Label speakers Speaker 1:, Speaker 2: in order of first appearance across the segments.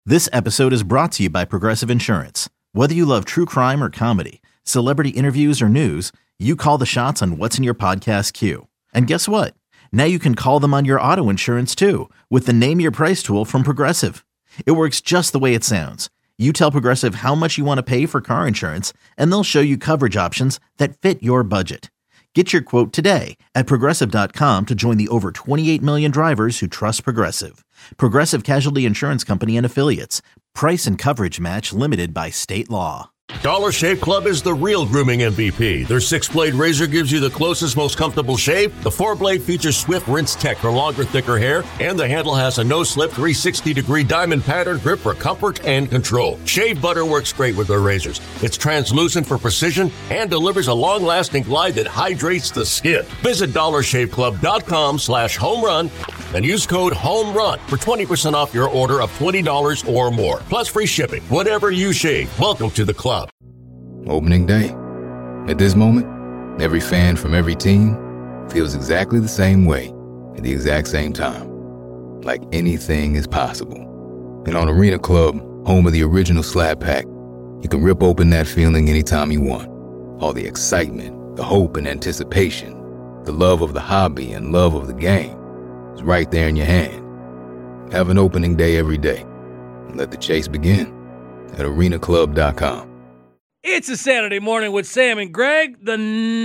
Speaker 1: This episode is brought to you by Progressive Insurance. Whether you love true crime or comedy, celebrity interviews or news, you call the shots on what's in your podcast queue. And guess what? Now you can call them on your auto insurance too with the Name Your Price tool from Progressive. It works just the way it sounds. You tell Progressive how much you want to pay for car insurance, and they'll show you coverage options that fit your budget. Get your quote today at Progressive.com to join the over 28 million drivers who trust Progressive. Progressive Casualty Insurance Company and Affiliates. Price and coverage match limited by state law.
Speaker 2: Dollar Shave Club is the real grooming MVP. Their 6-blade razor gives you the closest, most comfortable shave. The 4-blade features swift rinse tech for longer, thicker hair. And the handle has a no-slip 360-degree diamond pattern grip for comfort and control. Shave butter works great with their razors. It's translucent for precision and delivers a long-lasting glide that hydrates the skin. Visit DollarShaveClub.com/homerun and use code HOMERUN for 20% off your order of $20 or more. Plus free shipping. Whatever you shave, welcome to the club.
Speaker 3: Opening day. At this moment, every fan from every team feels exactly the same way at the exact same time. Like anything is possible. And on Arena Club, home of the original Slab Pack, you can rip open that feeling anytime you want. All the excitement, the hope and anticipation, the love of the hobby and love of the game is right there in your hand. Have an opening day every day. And let the chase begin at arenaclub.com.
Speaker 4: It's a Saturday morning with Sam and Greg, the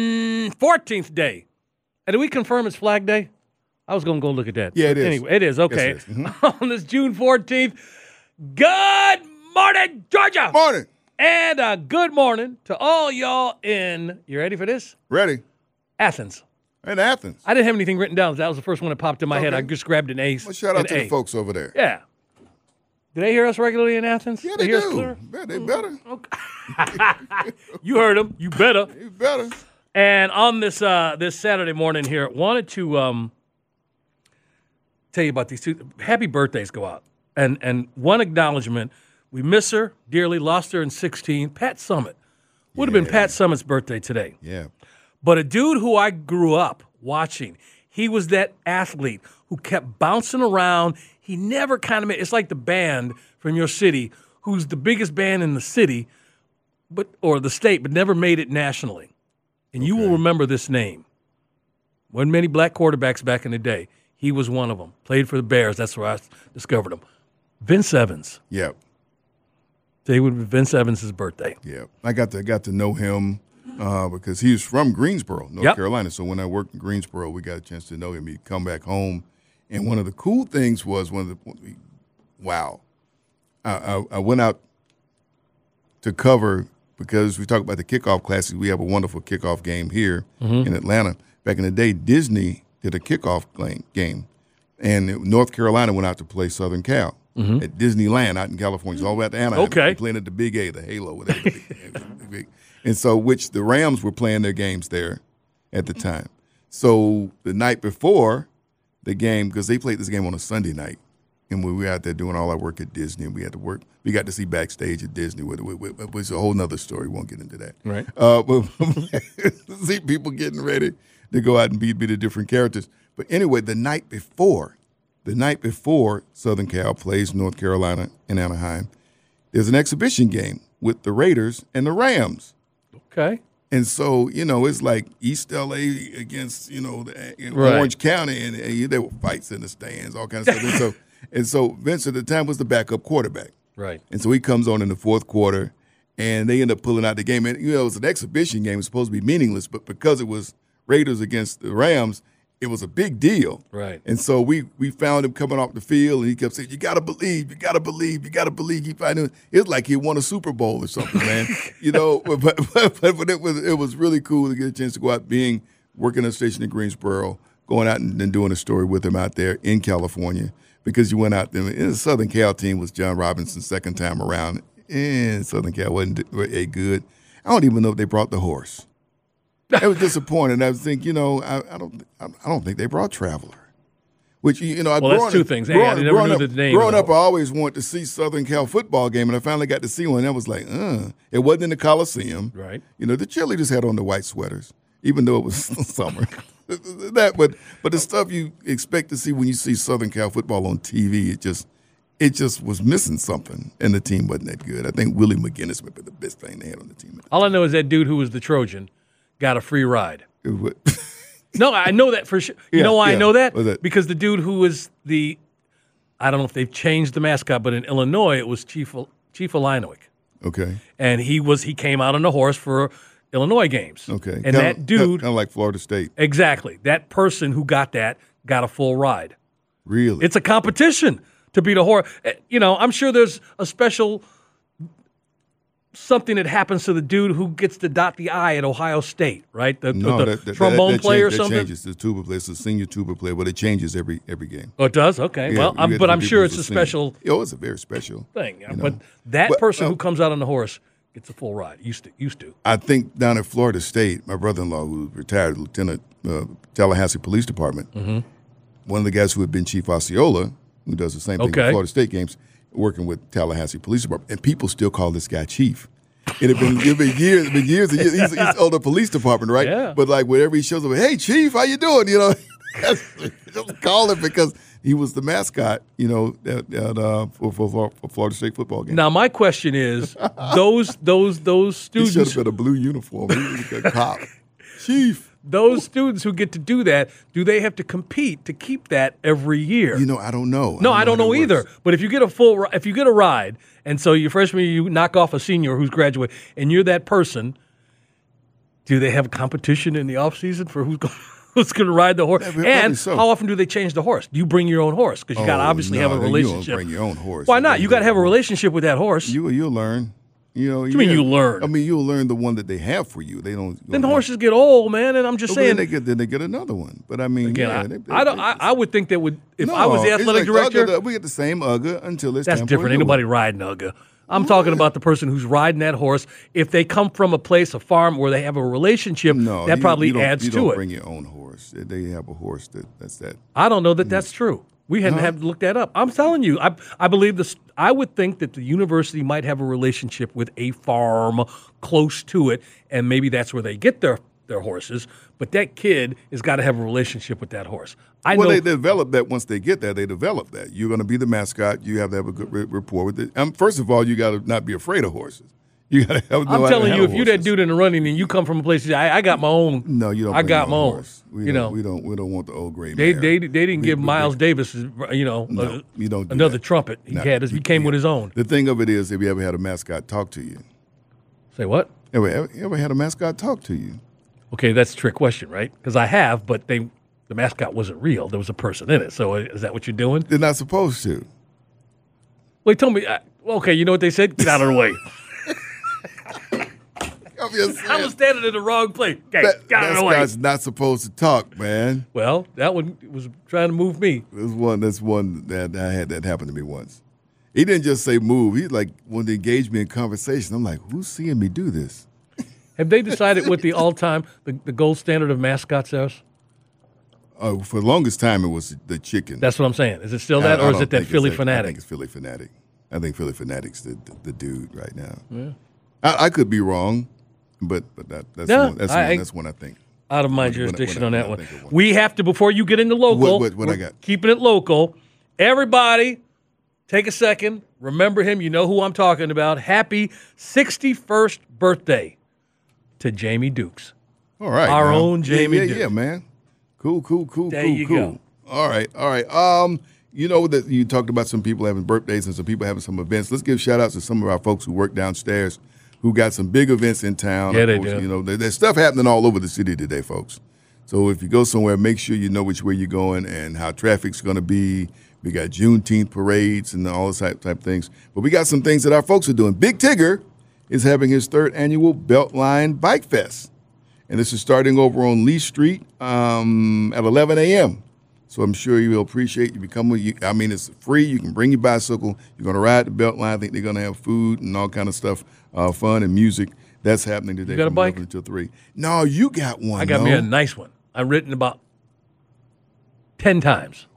Speaker 4: 14th day. And did we confirm it's Flag Day? I was going to go look at that.
Speaker 5: Yeah, it is.
Speaker 4: Anyway, it is, okay.
Speaker 5: Yes, it is. Mm-hmm.
Speaker 4: On this June 14th, good morning, Georgia.
Speaker 5: Morning.
Speaker 4: And good morning to all y'all in, you ready for this?
Speaker 5: Ready.
Speaker 4: Athens.
Speaker 5: In Athens.
Speaker 4: I didn't have anything written down. That was the first one that popped in my head.
Speaker 5: Okay.
Speaker 4: I just grabbed an ace.
Speaker 5: Well, shout out to the folks over there.
Speaker 4: Yeah. Do they hear us regularly in Athens?
Speaker 5: Yeah, they
Speaker 4: hear
Speaker 5: do.
Speaker 4: us clear?
Speaker 5: Yeah, they better.
Speaker 4: Okay. You heard them. You better.
Speaker 5: You better.
Speaker 4: And on this this Saturday morning here, wanted to tell you about these two. Happy birthdays go out. And one acknowledgement, we miss her dearly, lost her in 16. Pat Summitt. Would have been Pat Summitt's birthday today.
Speaker 5: Yeah.
Speaker 4: But a dude who I grew up watching, he was that athlete who kept bouncing around. He never kind of made, it's like the band from your city who's the biggest band in the city or the state, but never made it nationally. And you will remember this name. Wasn't many black quarterbacks back in the day. He was one of them. Played for the Bears. That's where I discovered him. Vince Evans.
Speaker 5: Yep.
Speaker 4: Today would be Vince Evans' birthday.
Speaker 5: Yeah. I got to know him because he was from Greensboro, North Carolina. So when I worked in Greensboro, we got a chance to know him. He'd come back home. And one of the cool things was I went out to cover because we talk about the kickoff classes. We have a wonderful kickoff game here in Atlanta. Back in the day, Disney did a kickoff game, and North Carolina went out to play Southern Cal at Disneyland out in California. So all the way out to Anaheim.
Speaker 4: Okay.
Speaker 5: Playing at the Big A, the Halo. Whatever. And so which the Rams were playing their games there at the time. So the night before the game, because they played this game on a Sunday night, and we were out there doing all our work at Disney, and we had to work. We got to see backstage at Disney, which is a whole nother story. We won't get into that.
Speaker 4: Right.
Speaker 5: But see people getting ready to go out and be the different characters. But anyway, the night before Southern Cal plays North Carolina in Anaheim, there's an exhibition game with the Raiders and the Rams.
Speaker 4: Okay.
Speaker 5: And so, it's like East L.A. against, Orange County, and there were fights in the stands, all kinds of stuff. And so Vince at the time was the backup quarterback.
Speaker 4: Right.
Speaker 5: And so he comes on in the fourth quarter, and they end up pulling out the game. And, it was an exhibition game. It was supposed to be meaningless, but because it was Raiders against the Rams, it was a big deal.
Speaker 4: Right.
Speaker 5: And so we found him coming off the field, and he kept saying, you got to believe, you got to believe, you got to believe. It's like he won a Super Bowl or something, man. But it was really cool to get a chance to go out working at a station in Greensboro, going out and doing a story with him out there in California, because you went out there. And the Southern Cal team was John Robinson's second time around, and Southern Cal wasn't a good. I don't even know if they brought the horse. It was disappointing. I was thinking, I don't think they brought Traveler. Which,
Speaker 4: that's two things. I never knew the name.
Speaker 5: Growing up, I always wanted to see Southern Cal football game, and I finally got to see one. And I was like, It wasn't in the Coliseum.
Speaker 4: Right.
Speaker 5: The cheerleaders had on the white sweaters, even though it was summer. But the stuff you expect to see when you see Southern Cal football on TV, it just was missing something, and the team wasn't that good. I think Willie McGinnis would be the best thing they had on the team.
Speaker 4: All I know is that dude who was the Trojan got a free ride. No, I know that for sure. You know why I know that?
Speaker 5: What's that?
Speaker 4: Because the dude who was I don't know if they've changed the mascot, but in Illinois it was Chief Illinois.
Speaker 5: Okay.
Speaker 4: And he came out on a horse for Illinois games.
Speaker 5: Okay.
Speaker 4: And that dude,
Speaker 5: kind of like Florida State.
Speaker 4: Exactly. That person who got a full ride.
Speaker 5: Really?
Speaker 4: It's a competition to beat a horse. I'm sure there's a special something that happens to the dude who gets to dot the I at Ohio State, right? The trombone player or something?
Speaker 5: That changes. The tuba player. It's a senior tuba player, but it changes every game.
Speaker 4: Oh, it does? Okay.
Speaker 5: Yeah,
Speaker 4: well, I'm sure it's a special
Speaker 5: it's a very special
Speaker 4: thing. But that person who comes out on the horse gets a full ride. Used to.
Speaker 5: I think down at Florida State, my brother-in-law, who retired lieutenant, Tallahassee Police Department, one of the guys who had been Chief Osceola, who does the same thing at Florida State games, working with Tallahassee Police Department, and people still call this guy Chief. It had been years and years. He's on the police department, right?
Speaker 4: Yeah.
Speaker 5: But like whenever he shows up, hey Chief, how you doing? Just call him because he was the mascot, for Florida State football games.
Speaker 4: Now my question is, those students
Speaker 5: He should have been a blue uniform. He was a cop. Chief.
Speaker 4: Those students who get to do that, do they have to compete to keep that every year?
Speaker 5: I don't know.
Speaker 4: No, I don't know either. But if you get a ride, and so your freshman year you knock off a senior who's graduated, and you're that person, do they have a competition in the off season for who's going to ride the horse? And how often do they change the horse? Do you bring your own horse? Because you got to obviously have a relationship.
Speaker 5: You don't bring your own horse.
Speaker 4: Why not? You got to have a relationship with that horse.
Speaker 5: You'll learn.
Speaker 4: What do you mean you learn?
Speaker 5: I mean, you'll learn the one that they have for you. They don't.
Speaker 4: Then horses get old, man, and I'm just saying.
Speaker 5: Then they get another one. But I mean,
Speaker 4: again, I would think that would if I was the athletic director,
Speaker 5: we get the same UGA until it's
Speaker 4: that's
Speaker 5: time
Speaker 4: different.
Speaker 5: For
Speaker 4: Ain't nobody riding UGA. I'm talking about the person who's riding that horse. If they come from a farm where they have a relationship, that probably adds to it.
Speaker 5: You don't bring your own horse. They have a horse that's that.
Speaker 4: I don't know that that's true. We hadn't have to look that up. I'm telling you, I believe this. I would think that the university might have a relationship with a farm close to it, and maybe that's where they get their horses. But that kid has got to have a relationship with that horse.
Speaker 5: They develop that once they get there. They develop that. You're going to be the mascot. You have to have a good rapport with it. First of all, you got to not be afraid of horses. You got to have.
Speaker 4: I'm telling you, if you're that dude in the running and you come from a place, I got my own.
Speaker 5: No, you don't.
Speaker 4: I got my own.
Speaker 5: Horse. We don't want the old gray.
Speaker 4: They didn't give Miles Davis, another trumpet. He came with his own.
Speaker 5: The thing of it is, have you ever had a mascot talk to you?
Speaker 4: Say what?
Speaker 5: Ever had a mascot talk to you?
Speaker 4: Okay, that's a trick question, right? Because I have, but the mascot wasn't real. There was a person in it. So is that what you're doing?
Speaker 5: They're not supposed to.
Speaker 4: Well, he told me. Okay, you know what they said? Get out of the way. I was standing in the wrong place. Okay, get out of the way.
Speaker 5: Mascot's not supposed to talk, man.
Speaker 4: Well, that one was trying to move me.
Speaker 5: That's one that I had that happened to me once. He didn't just say move. He wanted to engage me in conversation. I'm like, who's seeing me do this?
Speaker 4: Have they decided what the all-time, the gold standard of mascots is?
Speaker 5: For the longest time, it was the chicken.
Speaker 4: That's what I'm saying. Is it still that, or is it that Philly Fanatic?
Speaker 5: I think it's Philly Fanatic. I think Philly Fanatic's the dude right now. Yeah. I could be wrong, but that's one I think.
Speaker 4: Out of my jurisdiction on that one. We have to, before you get into local,
Speaker 5: what I got?
Speaker 4: Keeping it local, everybody take a second. Remember him. You know who I'm talking about. Happy 61st birthday to Jamie Dukes.
Speaker 5: All right.
Speaker 4: Our own Jamie Dukes.
Speaker 5: Yeah, man. Cool.
Speaker 4: There you go.
Speaker 5: All right. You know that you talked about some people having birthdays and some people having some events. Let's give shout-outs to some of our folks who work downstairs who got some big events in town.
Speaker 4: Yeah, they do.
Speaker 5: There's stuff happening all over the city today, folks. So if you go somewhere, make sure you know which way you're going and how traffic's going to be. We got Juneteenth parades and all those type things. But we got some things that our folks are doing. Big Tigger is having his 3rd annual Beltline Bike Fest. And this is starting over on Lee Street at 11 a.m. So I'm sure you will appreciate it's free. You can bring your bicycle. You're going to ride the Beltline. I think they're going to have food and all kind of stuff, fun and music. That's happening today.
Speaker 4: You got a bike?
Speaker 5: From 11 until 3. No, you got one.
Speaker 4: I got me a nice one. I've ridden about 10 times.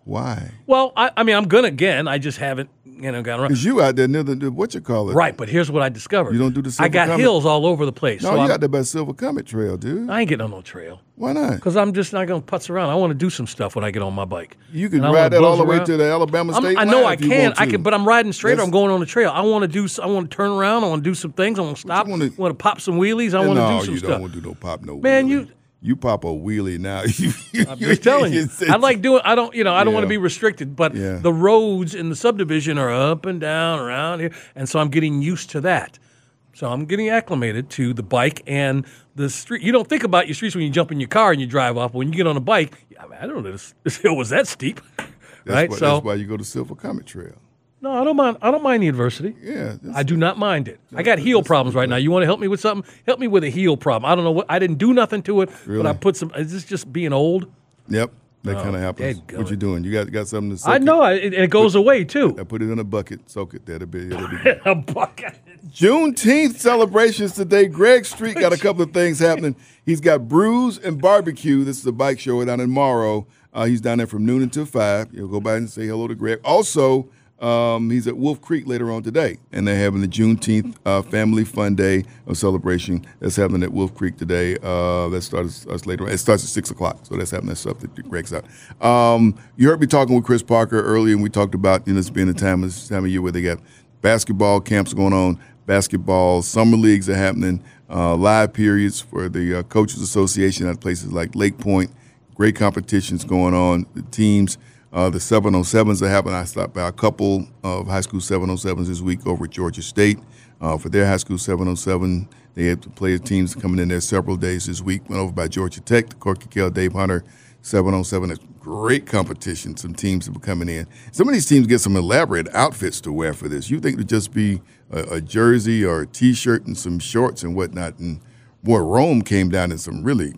Speaker 5: Why?
Speaker 4: Well, I mean, I'm going to again. I just haven't, got around.
Speaker 5: Because you out there near the
Speaker 4: Right, but here's what I discovered.
Speaker 5: You don't do the Silver
Speaker 4: I got
Speaker 5: Comet?
Speaker 4: hills all over the place.
Speaker 5: No,
Speaker 4: so
Speaker 5: you out there by Silver Comet Trail, dude.
Speaker 4: I ain't getting on no trail.
Speaker 5: Why not?
Speaker 4: Because I'm just not going to putz around. I want to do some stuff when I get on my bike.
Speaker 5: You can
Speaker 4: And I
Speaker 5: ride
Speaker 4: wanna
Speaker 5: that all
Speaker 4: buzz
Speaker 5: the way
Speaker 4: around.
Speaker 5: to the Alabama State
Speaker 4: I
Speaker 5: line
Speaker 4: know I
Speaker 5: if you
Speaker 4: can.
Speaker 5: want to.
Speaker 4: I can, but I'm riding straight or I'm
Speaker 5: That's-
Speaker 4: going on the trail. I want to turn around. I want to do some things. I want to stop. I
Speaker 5: wanna-
Speaker 4: want to pop some wheelies. I want to do some
Speaker 5: you
Speaker 4: stuff.
Speaker 5: don't want to do no pop, no
Speaker 4: Man,
Speaker 5: wheelie. You pop a wheelie now.
Speaker 4: I'm just telling you. I like doing. I don't want
Speaker 5: Yeah.
Speaker 4: to be restricted, but
Speaker 5: Yeah.
Speaker 4: the roads in the subdivision are up and down around here, and so I'm getting used to that. So I'm getting acclimated to the bike and the street. You don't think about your streets when you jump in your car and you drive off. When you get on a bike, I don't know this hill was that steep, right?
Speaker 5: That's why you go to Silver Comet Trail.
Speaker 4: No, I don't mind. I don't mind the adversity.
Speaker 5: Yeah,
Speaker 4: I do not mind it. I got heel problems right now. You want to help me with something? Help me with a heel problem. I don't know what. I didn't do nothing to it,
Speaker 5: Really?
Speaker 4: but I put some. Is this just being old?
Speaker 5: That kind of happens.
Speaker 4: dadgummit.
Speaker 5: What you doing? You got something to soak
Speaker 4: I know, and it goes away too.
Speaker 5: I put it in a bucket, soak it. That'll be good.
Speaker 4: A bucket.
Speaker 5: Juneteenth celebrations today. Greg Street got a couple of things happening. He's got Brews and Barbecue. This is a bike show down in Morrow. He's down there from noon until 5. You'll go by and say hello to Greg. Also, he's at Wolf Creek later on today, and they're having the Juneteenth Family Fun Day of celebration that's happening at Wolf Creek today. That starts us later on. It starts at 6 o'clock, so that's happening. That's stuff that Greg's out. You heard me talking with Chris Parker earlier, and we talked about this being this time of year where they got basketball camps going on, basketball summer leagues are happening, live periods for the Coaches Association at places like Lake Point. Great competitions going on. The teams. The 707s are happening. I stopped by a couple of high school 707s this week over at Georgia State. For their high school 707, they had to play teams coming in there several days this week. Went over by Georgia Tech, the Corky Kell Dave Hunter 707. It's great competition. Some teams are coming in. Some of these teams get some elaborate outfits to wear for this. You think it would just be a jersey or a T-shirt and some shorts and whatnot. And boy, Rome came down in some really,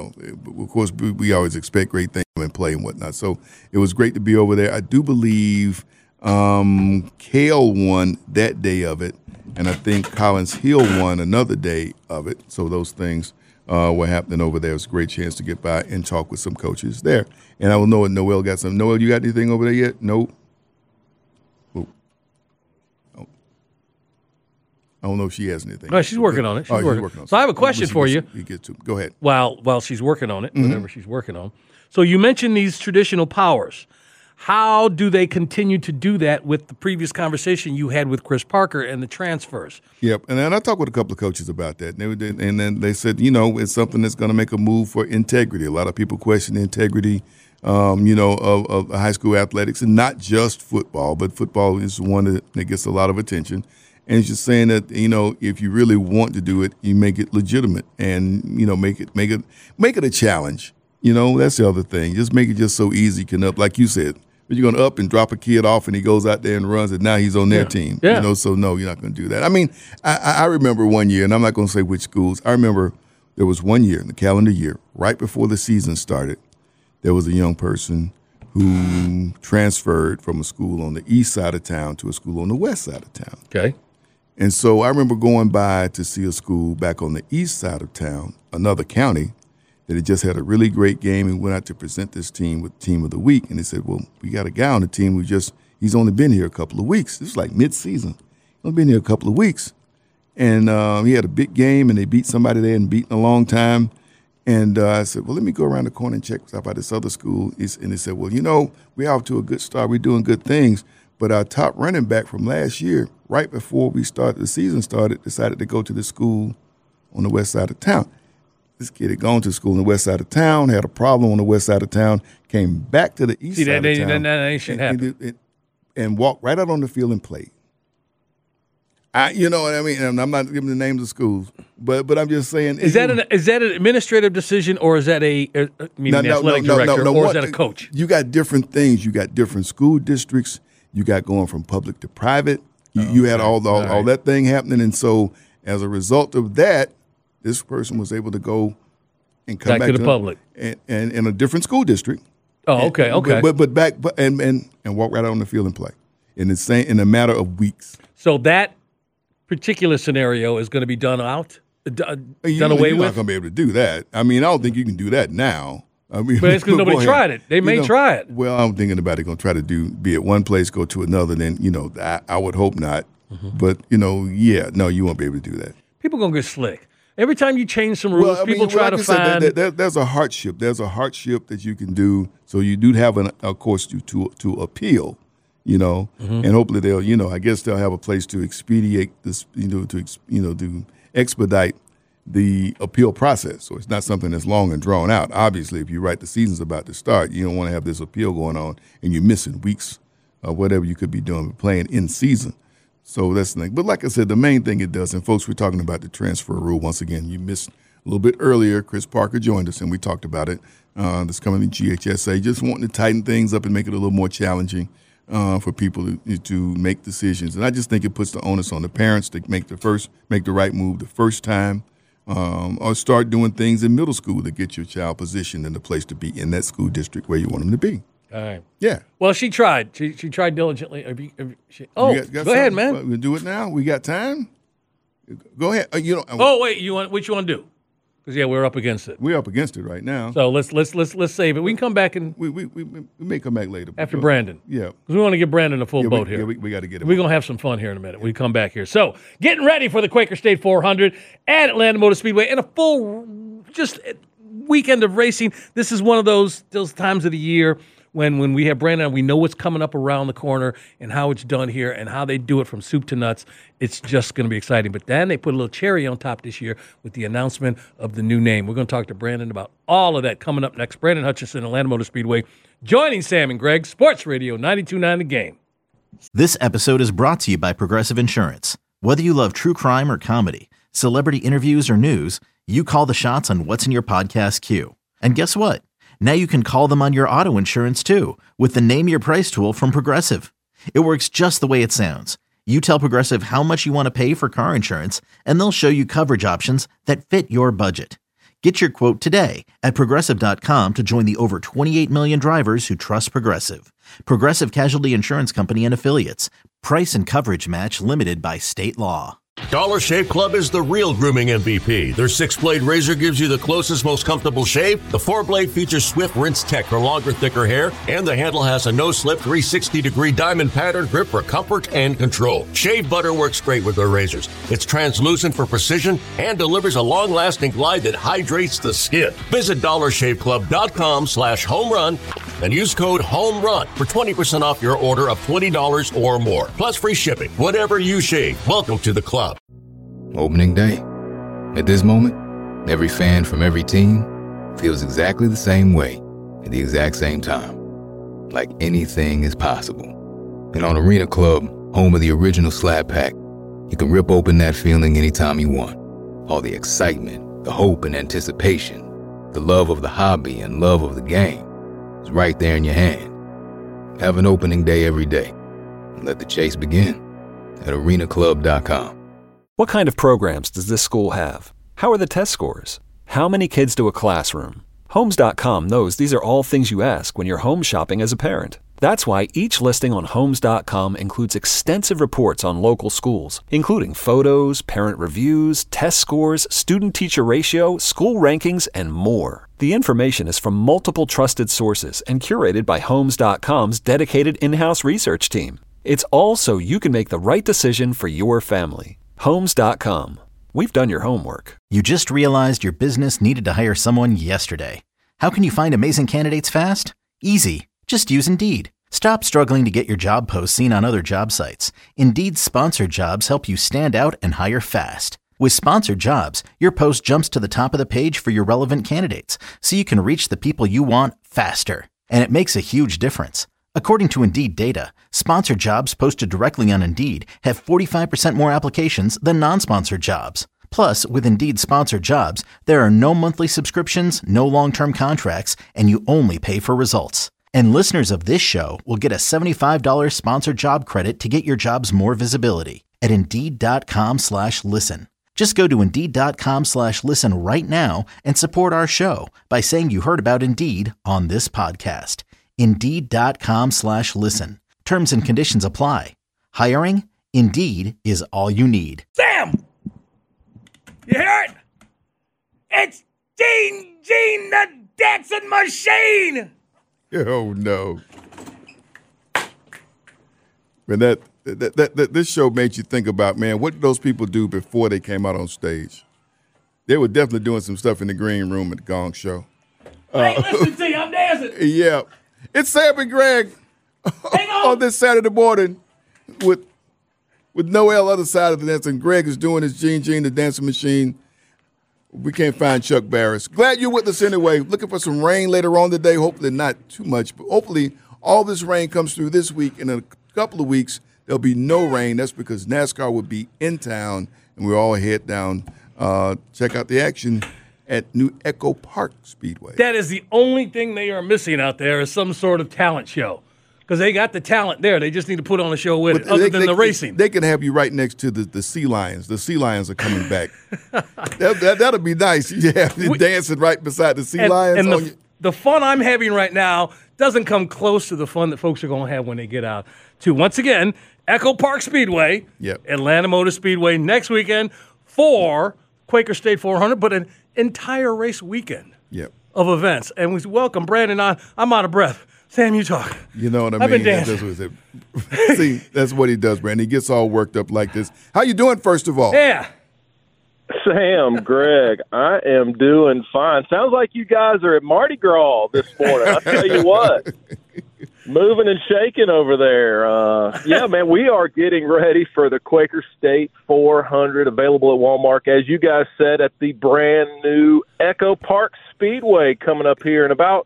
Speaker 5: of course, we always expect great things and play and whatnot. So it was great to be over there. I do believe Cale won that day of it, and I think Collins Hill won another day of it. So those things were happening over there. It was a great chance to get by and talk with some coaches there. And I will know if Noel got some. Noel, you got anything over there yet? Nope. I don't know if she has anything.
Speaker 4: No, she's working on it. She's working on it. So I have a question for you.
Speaker 5: Go ahead.
Speaker 4: While she's working on it, whatever she's working on. So you mentioned these traditional powers. How do they continue to do that with the previous conversation you had with Chris Parker and the transfers?
Speaker 5: Yep, and then I talked with a couple of coaches about that, and then they said, it's something that's going to make a move for integrity. A lot of people question the integrity, of high school athletics, and not just football, but football is one that gets a lot of attention. And it's just saying that, if you really want to do it, you make it legitimate and, make it a challenge. That's the other thing. Just make it just so easy can up, like you said. But you're going to up and drop a kid off and he goes out there and runs and now he's on their team.
Speaker 4: Yeah.
Speaker 5: So no, you're not going to do that. I mean, I remember one year, and I'm not going to say which schools. I remember there was one year, in the calendar year, right before the season started, there was a young person who transferred from a school on the east side of town to a school on the west side of town.
Speaker 4: Okay.
Speaker 5: And so I remember going by to see a school back on the east side of town, another county, that had just had a really great game and went out to present this team with Team of the Week. And they said, well, we got a guy on the team he's only been here a couple of weeks. This was like mid-season. He's only been here a couple of weeks. And he had a big game, and they beat somebody they hadn't beaten a long time. And I said, well, let me go around the corner and check what's up at this other school. And they said, well, we're off to a good start. We're doing good things. But our top running back from last year, right before the season started, decided to go to the school on the west side of town. This kid had gone to school on the west side of town, had a problem on the west side of town, came back to the east side of town.
Speaker 4: That shouldn't happen.
Speaker 5: And walked right out on the field and played. You know what I mean? And I'm not giving the names of schools, but I'm just saying.
Speaker 4: Is that an administrative decision, or is that athletic director, or is that a coach?
Speaker 5: You got different things. You got different school districts. You got going from public to private. You had all that thing happening, and so as a result of that, this person was able to go and come back
Speaker 4: to the public
Speaker 5: and in a different school district.
Speaker 4: Oh, okay.
Speaker 5: But back and walk right out on the field and play in a matter of weeks.
Speaker 4: So that particular scenario is going to be done away with?
Speaker 5: You're not going to be able to do that. I mean, I don't think you can do that now. I mean,
Speaker 4: But it's because nobody tried it. They may try it.
Speaker 5: Well, I'm thinking about it. Going to try to be at one place, go to another. Then I would hope not. But you won't be able to do that.
Speaker 4: People going to get slick. Every time you change some rules, people try to find.
Speaker 5: There's a hardship. There's a hardship that you can do. So you do have a course to appeal. And hopefully they'll, I guess they'll have a place to expedite this, to expedite the appeal process. So it's not something that's long and drawn out. Obviously, if you write the season's about to start, you don't want to have this appeal going on and you're missing weeks or whatever you could be doing playing in season. So that's the thing. But like I said, the main thing it does, and folks, we're talking about the transfer rule. Once again, you missed a little bit earlier. Chris Parker joined us and we talked about it. This coming in GHSA, just wanting to tighten things up and make it a little more challenging for people to make decisions. And I just think it puts the onus on the parents to make the right move the first time. Or start doing things in middle school to get your child positioned in the place to be in that school district where you want them to be.
Speaker 4: All right.
Speaker 5: Yeah.
Speaker 4: Well, she tried. She tried diligently. Go ahead, man.
Speaker 5: We'll do it now. We got time. Go ahead.
Speaker 4: Wait. What you want to do? Because we're up against it.
Speaker 5: We're up against it right now.
Speaker 4: So let's save it. We can come back and
Speaker 5: we may come back later
Speaker 4: after Brandon.
Speaker 5: Yeah.
Speaker 4: Because we want to get Brandon a full boat here.
Speaker 5: Yeah, we got to get him.
Speaker 4: We're going to have some fun here in a minute. We come back here. So getting ready for the Quaker State 400 at Atlanta Motor Speedway and a full just weekend of racing. This is one of those times of the year when we have Brandon, we know what's coming up around the corner and how it's done here and how they do it from soup to nuts. It's just going to be exciting. But then they put a little cherry on top this year with the announcement of the new name. We're going to talk to Brandon about all of that coming up next. Brandon Hutchison, Atlanta Motor Speedway, joining Sam and Greg, Sports Radio 92.9 The Game.
Speaker 1: This episode is brought to you by Progressive Insurance. Whether you love true crime or comedy, celebrity interviews or news, you call the shots on what's in your podcast queue. And guess what? Now you can call them on your auto insurance too with the Name Your Price tool from Progressive. It works just the way it sounds. You tell Progressive how much you want to pay for car insurance, and they'll show you coverage options that fit your budget. Get your quote today at Progressive.com to join the over 28 million drivers who trust Progressive. Progressive Casualty Insurance Company and Affiliates. Price and coverage match limited by state law.
Speaker 2: Dollar Shave Club is the real grooming MVP. Their 6-blade razor gives you the closest, most comfortable shave. The 4-blade features Swift Rinse Tech for longer, thicker hair, and the handle has a no-slip 360-degree diamond pattern grip for comfort and control. Shave butter works great with their razors. It's translucent for precision and delivers a long-lasting glide that hydrates the skin. Visit DollarShaveClub.com/homerun and use code HOMERUN for 20% off your order of $20 or more. Plus free shipping. Whatever you shave, welcome to the club.
Speaker 3: Opening day. At this moment, every fan from every team feels exactly the same way at the exact same time. Like anything is possible. And on Arena Club, home of the original Slab Pack, you can rip open that feeling anytime you want. All the excitement, the hope and anticipation, the love of the hobby and love of the game is right there in your hand. Have an opening day every day. And let the chase begin at arenaclub.com.
Speaker 6: What kind of programs does this school have? How are the test scores? How many kids to a classroom? Homes.com knows these are all things you ask when you're home shopping as a parent. That's why each listing on Homes.com includes extensive reports on local schools, including photos, parent reviews, test scores, student-teacher ratio, school rankings, and more. The information is from multiple trusted sources and curated by Homes.com's dedicated in-house research team. It's all so you can make the right decision for your family. Homes.com. We've done your homework.
Speaker 1: You just realized your business needed to hire someone yesterday. How can you find amazing candidates fast? Easy. Just use Indeed. Stop struggling to get your job posts seen on other job sites. Indeed's sponsored jobs help you stand out and hire fast. With sponsored jobs, your post jumps to the top of the page for your relevant candidates, so you can reach the people you want faster. And it makes a huge difference. According to Indeed data, sponsored jobs posted directly on Indeed have 45% more applications than non-sponsored jobs. Plus, with Indeed sponsored jobs, there are no monthly subscriptions, no long-term contracts, and you only pay for results. And listeners of this show will get a $75 sponsored job credit to get your jobs more visibility at Indeed.com/listen. Just go to Indeed.com/listen right now and support our show by saying you heard about Indeed on this podcast. Indeed.com/listen. Terms and conditions apply. Hiring? Indeed is all you need.
Speaker 4: Sam! You hear it? It's Gene the dancing machine.
Speaker 5: Oh, no. Man, this show made you think about, man, what did those people do before they came out on stage? They were definitely doing some stuff in the green room at the Gong Show.
Speaker 4: Hey, listen to you, I'm dancing.
Speaker 5: Yeah. It's Sam and Greg on this Saturday morning with Noel other side of the dance, and Greg is doing his Gene the Dancing Machine. We can't find Chuck Barris. Glad you're with us anyway. Looking for some rain later on today. Hopefully not too much, but hopefully all this rain comes through this week. In a couple of weeks, there'll be no rain. That's because NASCAR will be in town, and we'll all head down, check out the action at New Echo Park Speedway.
Speaker 4: That is the only thing they are missing out there is some sort of talent show. Because they got the talent there. They just need to put on a show with it, other than the racing.
Speaker 5: They can have you right next to the Sea Lions. The Sea Lions are coming back. That'll be nice. You have you dancing right beside the Sea Lions.
Speaker 4: And the fun I'm having right now doesn't come close to the fun that folks are going to have when they get out to, once again, Echo Park Speedway, Atlanta Motor Speedway next weekend for Quaker State 400, but an entire race weekend of events. And we welcome Brandon on. I'm out of breath. Sam, you talk.
Speaker 5: You know what I mean?
Speaker 4: I've been dancing.
Speaker 5: See, that's what he does, Brandon. He gets all worked up like this. How you doing, first of all?
Speaker 4: Yeah.
Speaker 7: Sam, Greg, I am doing fine. Sounds like you guys are at Mardi Gras this morning. I'll tell you what. Moving and shaking over there. Yeah, man, we are getting ready for the Quaker State 400 available at Walmart, as you guys said, at the brand new Echo Park Speedway coming up here in about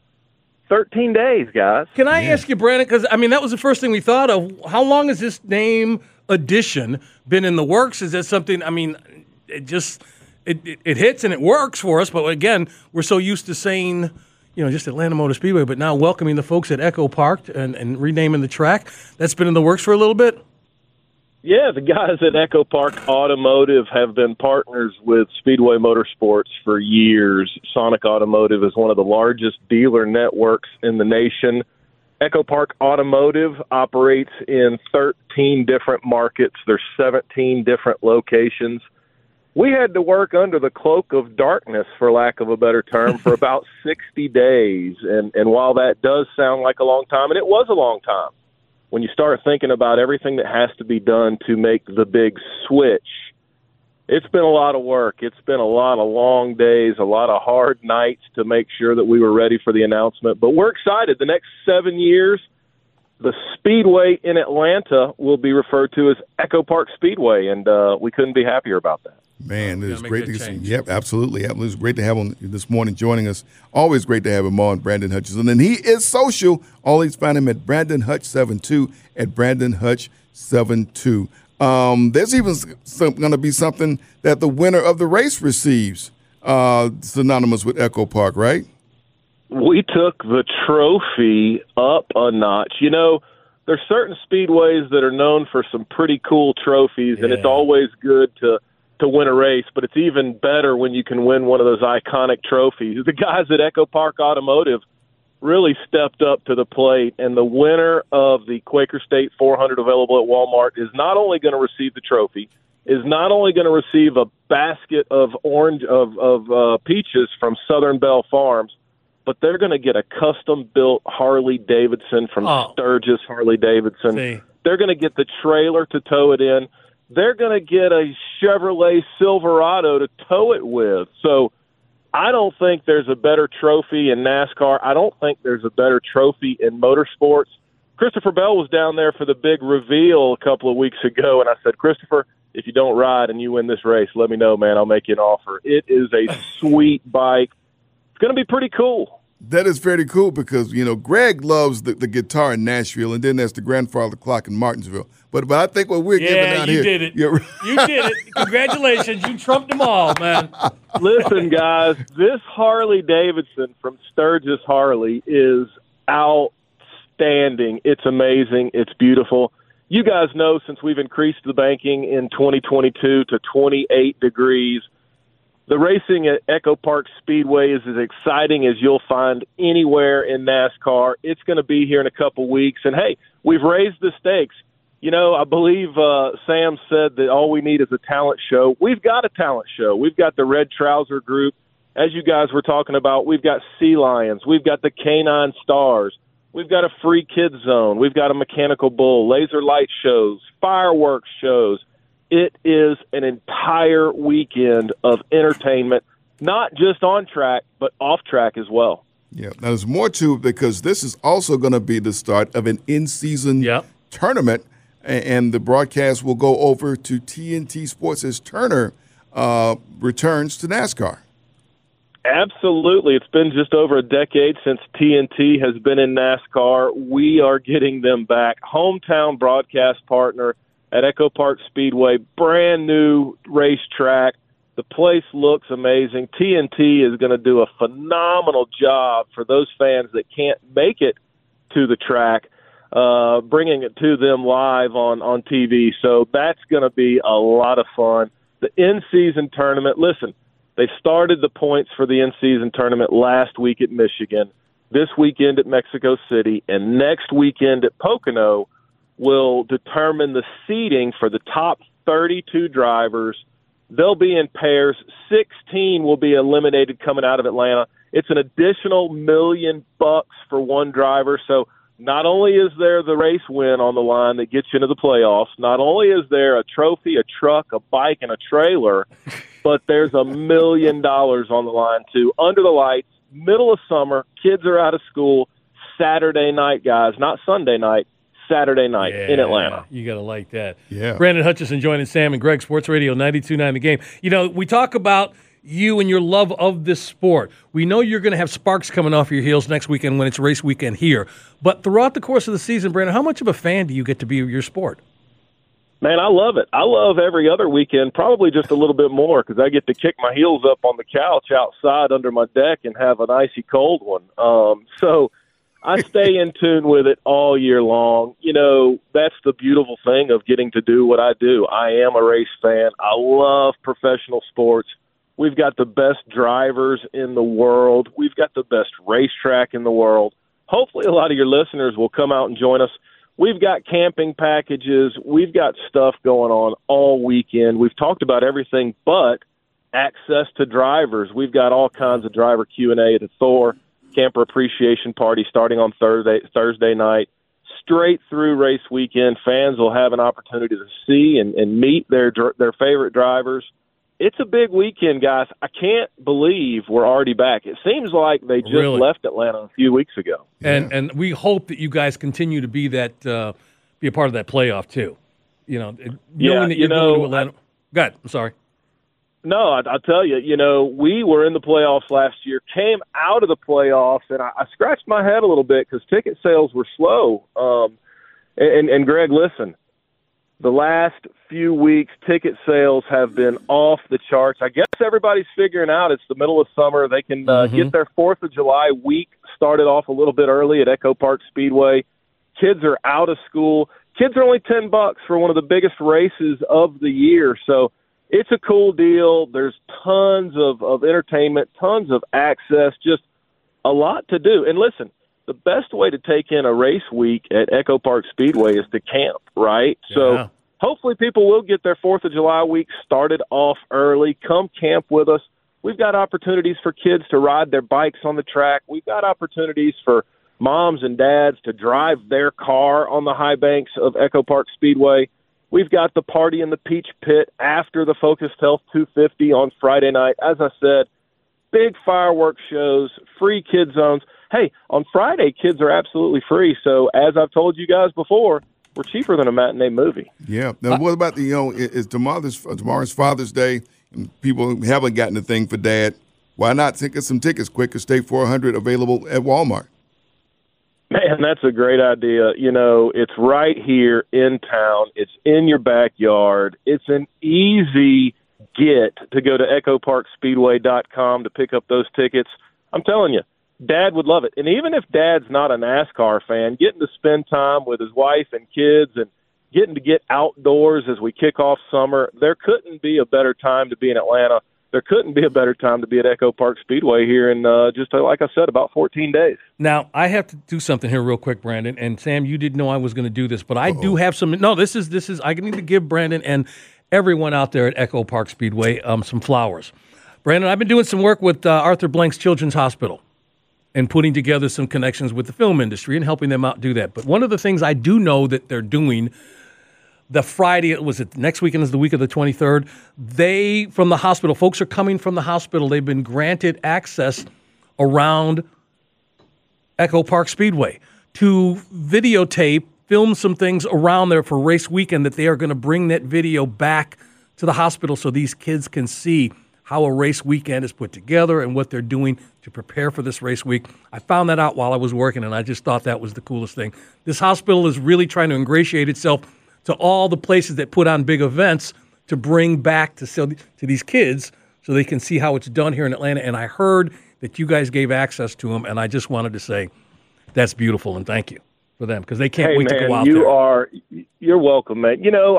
Speaker 7: 13 days, guys.
Speaker 4: Can I ask you, Brandon, because, I mean, that was the first thing we thought of. How long has this name addition been in the works? Is that something, I mean, it hits and it works for us, but again, we're so used to saying, you know, just Atlanta Motor Speedway, but now welcoming the folks at Echo Park and renaming the track. That's been in the works for a little bit?
Speaker 7: Yeah, the guys at Echo Park Automotive have been partners with Speedway Motorsports for years. Sonic Automotive is one of the largest dealer networks in the nation. Echo Park Automotive operates in 13 different markets. There's 17 different locations. We had to work under the cloak of darkness, for lack of a better term, for about 60 days. And while that does sound like a long time, and it was a long time, when you start thinking about everything that has to be done to make the big switch, it's been a lot of work. It's been a lot of long days, a lot of hard nights to make sure that we were ready for the announcement. But we're excited. The next 7 years, the Speedway in Atlanta will be referred to as Echo Park Speedway, and we couldn't be happier about that.
Speaker 5: Man, it's great to see. Yep, absolutely. It was great to have him this morning joining us. Always great to have him on, Brandon Hutchison. And he is social. Always find him at Brandon Hutch72, at Brandon Hutch72. There's even going to be something that the winner of the race receives, synonymous with Echo Park, right?
Speaker 7: We took the trophy up a notch. You know, there's certain speedways that are known for some pretty cool trophies, and it's always good to win a race, but it's even better when you can win one of those iconic trophies. The guys at Echo Park Automotive really stepped up to the plate, and the winner of the Quaker State 400 available at Walmart is not only going to receive the trophy, is not only going to receive a basket of peaches from Southern Belle Farms, but they're going to get a custom-built Harley-Davidson from Sturgis Harley-Davidson. They're going to get the trailer to tow it in. They're going to get a Chevrolet Silverado to tow it with. So I don't think there's a better trophy in NASCAR. I don't think there's a better trophy in motorsports. Christopher Bell was down there for the big reveal a couple of weeks ago, and I said, Christopher, if you don't ride and you win this race, let me know, man. I'll make you an offer. It is a sweet bike. It's going to be pretty cool.
Speaker 5: That is very cool because, you know, Greg loves the guitar in Nashville, and then there's the grandfather clock in Martinsville. But I think what we're giving out here.
Speaker 4: Yeah, you did it. Congratulations. You trumped them all, man.
Speaker 7: Listen, guys, this Harley-Davidson from Sturgis Harley is outstanding. It's amazing. It's beautiful. You guys know since we've increased the banking in 2022 to 28 degrees, the racing at Echo Park Speedway is as exciting as you'll find anywhere in NASCAR. It's going to be here in a couple weeks. And, hey, we've raised the stakes. You know, I believe Sam said that all we need is a talent show. We've got a talent show. We've got the Red Trouser Group. as you guys were talking about, we've got Sea Lions, we've got the Canine Stars, we've got a free kids zone, we've got a mechanical bull, laser light shows, fireworks shows. It is an entire weekend of entertainment, not just on track, but off track as well.
Speaker 5: Yeah, now there's more to it because this is also going to be the start of an in-season tournament, and the broadcast will go over to TNT Sports as Turner returns to NASCAR.
Speaker 7: Absolutely. It's been just over a decade since TNT has been in NASCAR. We are getting them back. Hometown broadcast partner at Echo Park Speedway, brand new racetrack. The place looks amazing. TNT is going to do a phenomenal job for those fans that can't make it to the track, bringing it to them live on TV. So that's going to be a lot of fun. The in-season tournament, listen, they started the points for the in-season tournament last week at Michigan, this weekend at Mexico City, and next weekend at Pocono will determine the seeding for the top 32 drivers. They'll be in pairs. 16 will be eliminated coming out of Atlanta. It's an additional $1 million for one driver. So not only is there the race win on the line that gets you into the playoffs, not only is there a trophy, a truck, a bike, and a trailer, but there's $1 million on the line too. Under the lights, middle of summer, kids are out of school, Saturday night, guys, not Sunday night. Saturday night in Atlanta.
Speaker 4: You got to like that.
Speaker 5: Yeah.
Speaker 4: Brandon Hutchison joining Sam and Greg, Sports Radio 92.9 The Game. You know, we talk about you and your love of this sport. We know you're going to have sparks coming off your heels next weekend when it's race weekend here. But throughout the course of the season, Brandon, how much of a fan do you get to be of your sport?
Speaker 7: Man, I love it. I love every other weekend, probably just a little bit more because I get to kick my heels up on the couch outside under my deck and have an icy cold one. So I stay in tune with it all year long. You know, that's the beautiful thing of getting to do what I do. I am a race fan. I love professional sports. We've got the best drivers in the world. We've got the best racetrack in the world. Hopefully a lot of your listeners will come out and join us. We've got camping packages. We've got stuff going on all weekend. We've talked about everything but access to drivers. We've got all kinds of driver Q&A at the Thor Camper Appreciation Party starting on Thursday night. Straight through race weekend, fans will have an opportunity to see and meet their favorite drivers. It's a big weekend, guys. I can't believe we're already back. It seems like they just left Atlanta a few weeks ago.
Speaker 4: And we hope that you guys continue to be that be a part of that playoff too. You know, knowing that you're going to Atlanta. Go ahead. I'm sorry.
Speaker 7: No, I'll tell you, you know, we were in the playoffs last year, came out of the playoffs, and I scratched my head a little bit because ticket sales were slow. And Greg, listen, the last few weeks, ticket sales have been off the charts. I guess everybody's figuring out it's the middle of summer. They can get their 4th of July week started off a little bit early at Echo Park Speedway. Kids are out of school. Kids are only $10 for one of the biggest races of the year. So it's a cool deal. There's tons of entertainment, tons of access, just a lot to do. And listen, the best way to take in a race week at Echo Park Speedway is to camp, right? Yeah. So hopefully people will get their 4th of July week started off early. Come camp with us. We've got opportunities for kids to ride their bikes on the track. We've got opportunities for moms and dads to drive their car on the high banks of Echo Park Speedway. We've got the party in the Peach Pit after the Focused Health 250 on Friday night. As I said, big fireworks shows, free kid zones. Hey, on Friday, kids are absolutely free. So as I've told you guys before, we're cheaper than a matinee movie.
Speaker 5: Yeah. Now, what about is tomorrow's Father's Day, and people haven't gotten a thing for Dad? Why not get some tickets? Quaker State 400 available at Walmart.
Speaker 7: Man, that's a great idea. You know, it's right here in town. It's in your backyard. It's an easy get to go to echoparkspeedway.com to pick up those tickets. I'm telling you, Dad would love it. And even if Dad's not a NASCAR fan, getting to spend time with his wife and kids and getting to get outdoors as we kick off summer, there couldn't be a better time to be in Atlanta. There couldn't be a better time to be at Echo Park Speedway here in just like I said, about 14 days.
Speaker 4: Now, I have to do something here real quick, Brandon. And Sam, you didn't know I was going to do this, but I do have some. No, this is. I need to give Brandon and everyone out there at Echo Park Speedway some flowers. Brandon, I've been doing some work with Arthur Blanks Children's Hospital and putting together some connections with the film industry and helping them out do that. But one of the things I do know that they're doing, the Friday, next weekend is the week of the 23rd, from the hospital, folks are coming from the hospital, they've been granted access around Echo Park Speedway to videotape, film some things around there for race weekend, that they are going to bring that video back to the hospital so these kids can see how a race weekend is put together and what they're doing to prepare for this race week. I found that out while I was working, and I just thought that was the coolest thing. This hospital is really trying to ingratiate itself to all the places that put on big events to bring back to these kids so they can see how it's done here in Atlanta. And I heard that you guys gave access to them, and I just wanted to say that's beautiful, and thank you for them, because they can't wait to go out there.
Speaker 7: You're welcome, man.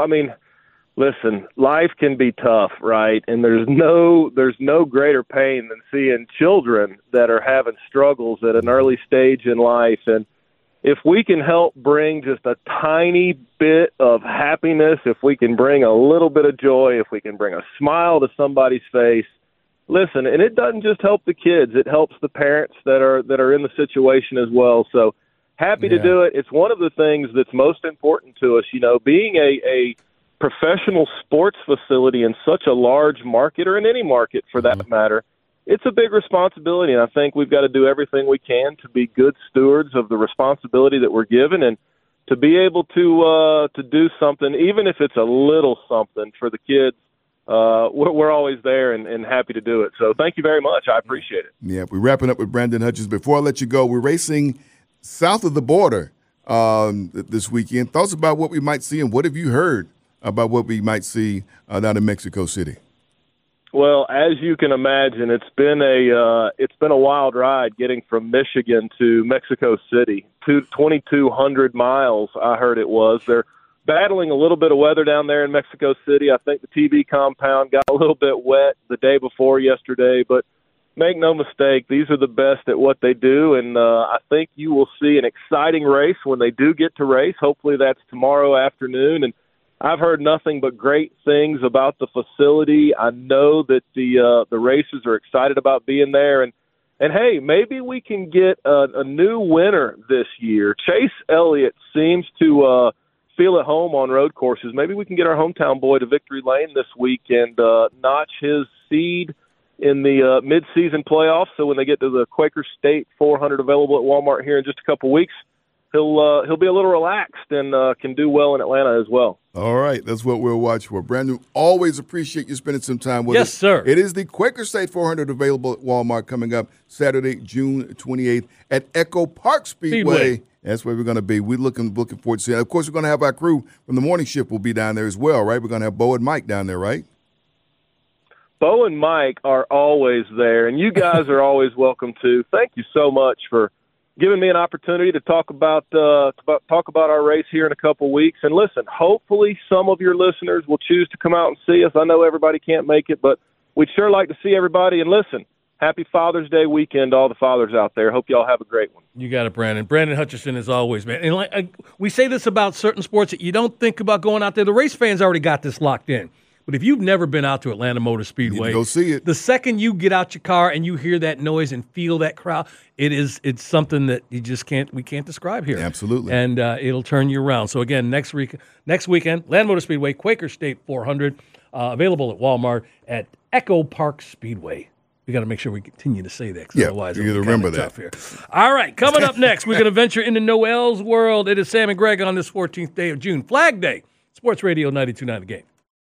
Speaker 7: Listen, life can be tough, right? And there's no greater pain than seeing children that are having struggles at an early stage in life. And if we can help bring just a tiny bit of happiness, if we can bring a little bit of joy, if we can bring a smile to somebody's face, listen, and it doesn't just help the kids, it helps the parents that are in the situation as well. So happy to do it. It's one of the things that's most important to us, being a professional sports facility in such a large market, or in any market for that matter. It's a big responsibility, and I think we've got to do everything we can to be good stewards of the responsibility that we're given, and to be able to do something, even if it's a little something for the kids. We're always there and happy to do it. So thank you very much. I appreciate it.
Speaker 5: Yeah, we're wrapping up with Brandon Hutchins. Before I let you go, we're racing south of the border this weekend. Thoughts about what we might see, and what have you heard about what we might see down in Mexico City?
Speaker 7: Well, as you can imagine, it's been a wild ride getting from Michigan to Mexico City, 2,200 miles. I heard it was. They're battling a little bit of weather down there in Mexico City. I think the TV compound got a little bit wet the day before yesterday, but make no mistake, these are the best at what they do, and I think you will see an exciting race when they do get to race. Hopefully that's tomorrow afternoon, and I've heard nothing but great things about the facility. I know that the racers are excited about being there, and hey, maybe we can get a new winner this year. Chase Elliott seems to feel at home on road courses. Maybe we can get our hometown boy to victory lane this week and notch his seed in the mid-season playoffs. So when they get to the Quaker State 400 available at Walmart here in just a couple weeks, he'll be a little relaxed and can do well in Atlanta as well.
Speaker 5: All right, that's what we'll watch for. Brandon, always appreciate you spending some time with us.
Speaker 4: Yes, sir.
Speaker 5: It is the Quaker State 400 available at Walmart coming up Saturday, June 28th at Echo Park Speedway. That's where we're going to be. We're looking forward to seeing it. Of course, we're going to have our crew from the morning shift will be down there as well, right? We're going to have Bo and Mike down there, right?
Speaker 7: Bo and Mike are always there, and you guys are always welcome too. Thank you so much for giving me an opportunity to talk about our race here in a couple weeks. And listen, hopefully some of your listeners will choose to come out and see us. I know everybody can't make it, but we'd sure like to see everybody. And listen, happy Father's Day weekend to all the fathers out there. Hope you all have a great one.
Speaker 4: You got it, Brandon. Brandon Hutchison, as always, man. And we say this about certain sports that you don't think about going out there. The race fans already got this locked in. But if you've never been out to Atlanta Motor Speedway,
Speaker 5: go see it.
Speaker 4: The second you get out your car and you hear that noise and feel that crowd, it's something that we can't describe here.
Speaker 5: Absolutely.
Speaker 4: And it'll turn you around. So again, next weekend, Atlanta Motor Speedway, Quaker State 400, available at Walmart at Echo Park Speedway. We got to make sure we continue to say that, otherwise
Speaker 5: you got to remember that.
Speaker 4: Here. All right, coming up next, we're going to venture into Noel's world. It is Sam and Greg on this 14th day of June, Flag Day, Sports Radio 92.9 The Game.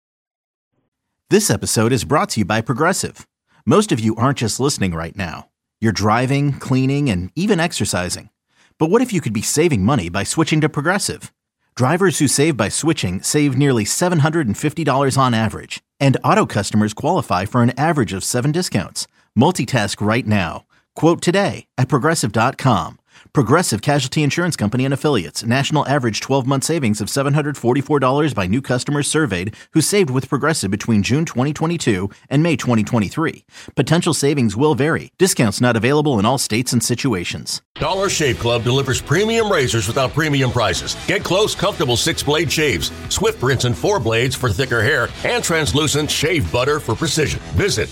Speaker 1: This episode is brought to you by Progressive. Most of you aren't just listening right now. You're driving, cleaning, and even exercising. But what if you could be saving money by switching to Progressive? Drivers who save by switching save nearly $750 on average. And auto customers qualify for an average of 7 discounts. Multitask right now. Quote today at Progressive.com. Progressive Casualty Insurance Company and Affiliates. National average 12-month savings of $744 by new customers surveyed who saved with Progressive between June 2022 and May 2023. Potential savings will vary. Discounts not available in all states and situations.
Speaker 2: Dollar Shave Club delivers premium razors without premium prices. Get close, comfortable 6-blade shaves, Swift rinse and 4 blades for thicker hair, and translucent shave butter for precision. Visit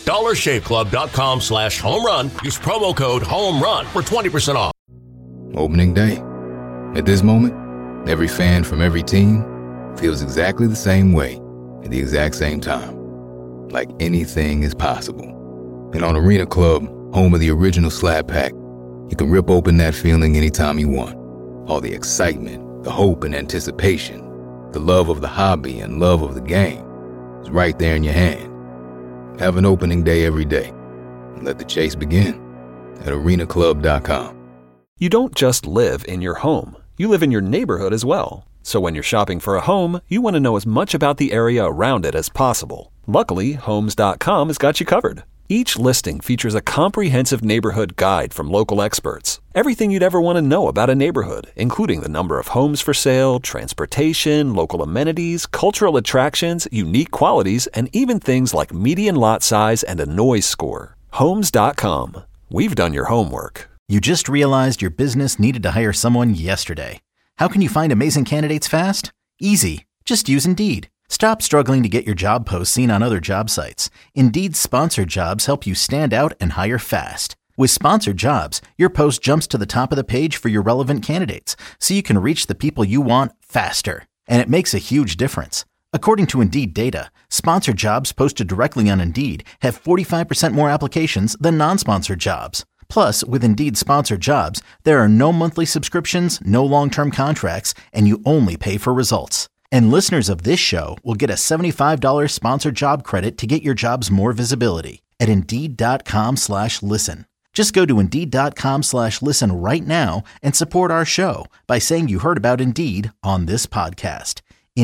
Speaker 2: dollarshaveclub.com/home run. Use promo code HOMERUN for 20% off.
Speaker 3: Opening day. At this moment, every fan from every team feels exactly the same way at the exact same time. Like anything is possible. And on Arena Club, home of the original Slap Pack, you can rip open that feeling anytime you want. All the excitement, the hope and anticipation, the love of the hobby and love of the game is right there in your hand. Have an opening day every day. And let the chase begin at arenaclub.com.
Speaker 6: You don't just live in your home. You live in your neighborhood as well. So when you're shopping for a home, you want to know as much about the area around it as possible. Luckily, Homes.com has got you covered. Each listing features a comprehensive neighborhood guide from local experts. Everything you'd ever want to know about a neighborhood, including the number of homes for sale, transportation, local amenities, cultural attractions, unique qualities, and even things like median lot size and a noise score. Homes.com. We've done your homework.
Speaker 1: You just realized your business needed to hire someone yesterday. How can you find amazing candidates fast? Easy. Just use Indeed. Stop struggling to get your job posts seen on other job sites. Indeed's sponsored jobs help you stand out and hire fast. With sponsored jobs, your post jumps to the top of the page for your relevant candidates, so you can reach the people you want faster. And it makes a huge difference. According to Indeed data, sponsored jobs posted directly on Indeed have 45% more applications than non-sponsored jobs. Plus, with Indeed sponsored jobs, there are no monthly subscriptions, no long-term contracts, and you only pay for results. And listeners of this show will get a $75 sponsored job credit to get your jobs more visibility at Indeed.com/listen. Just go to Indeed.com/listen right now and support our show by saying you heard about Indeed on this podcast.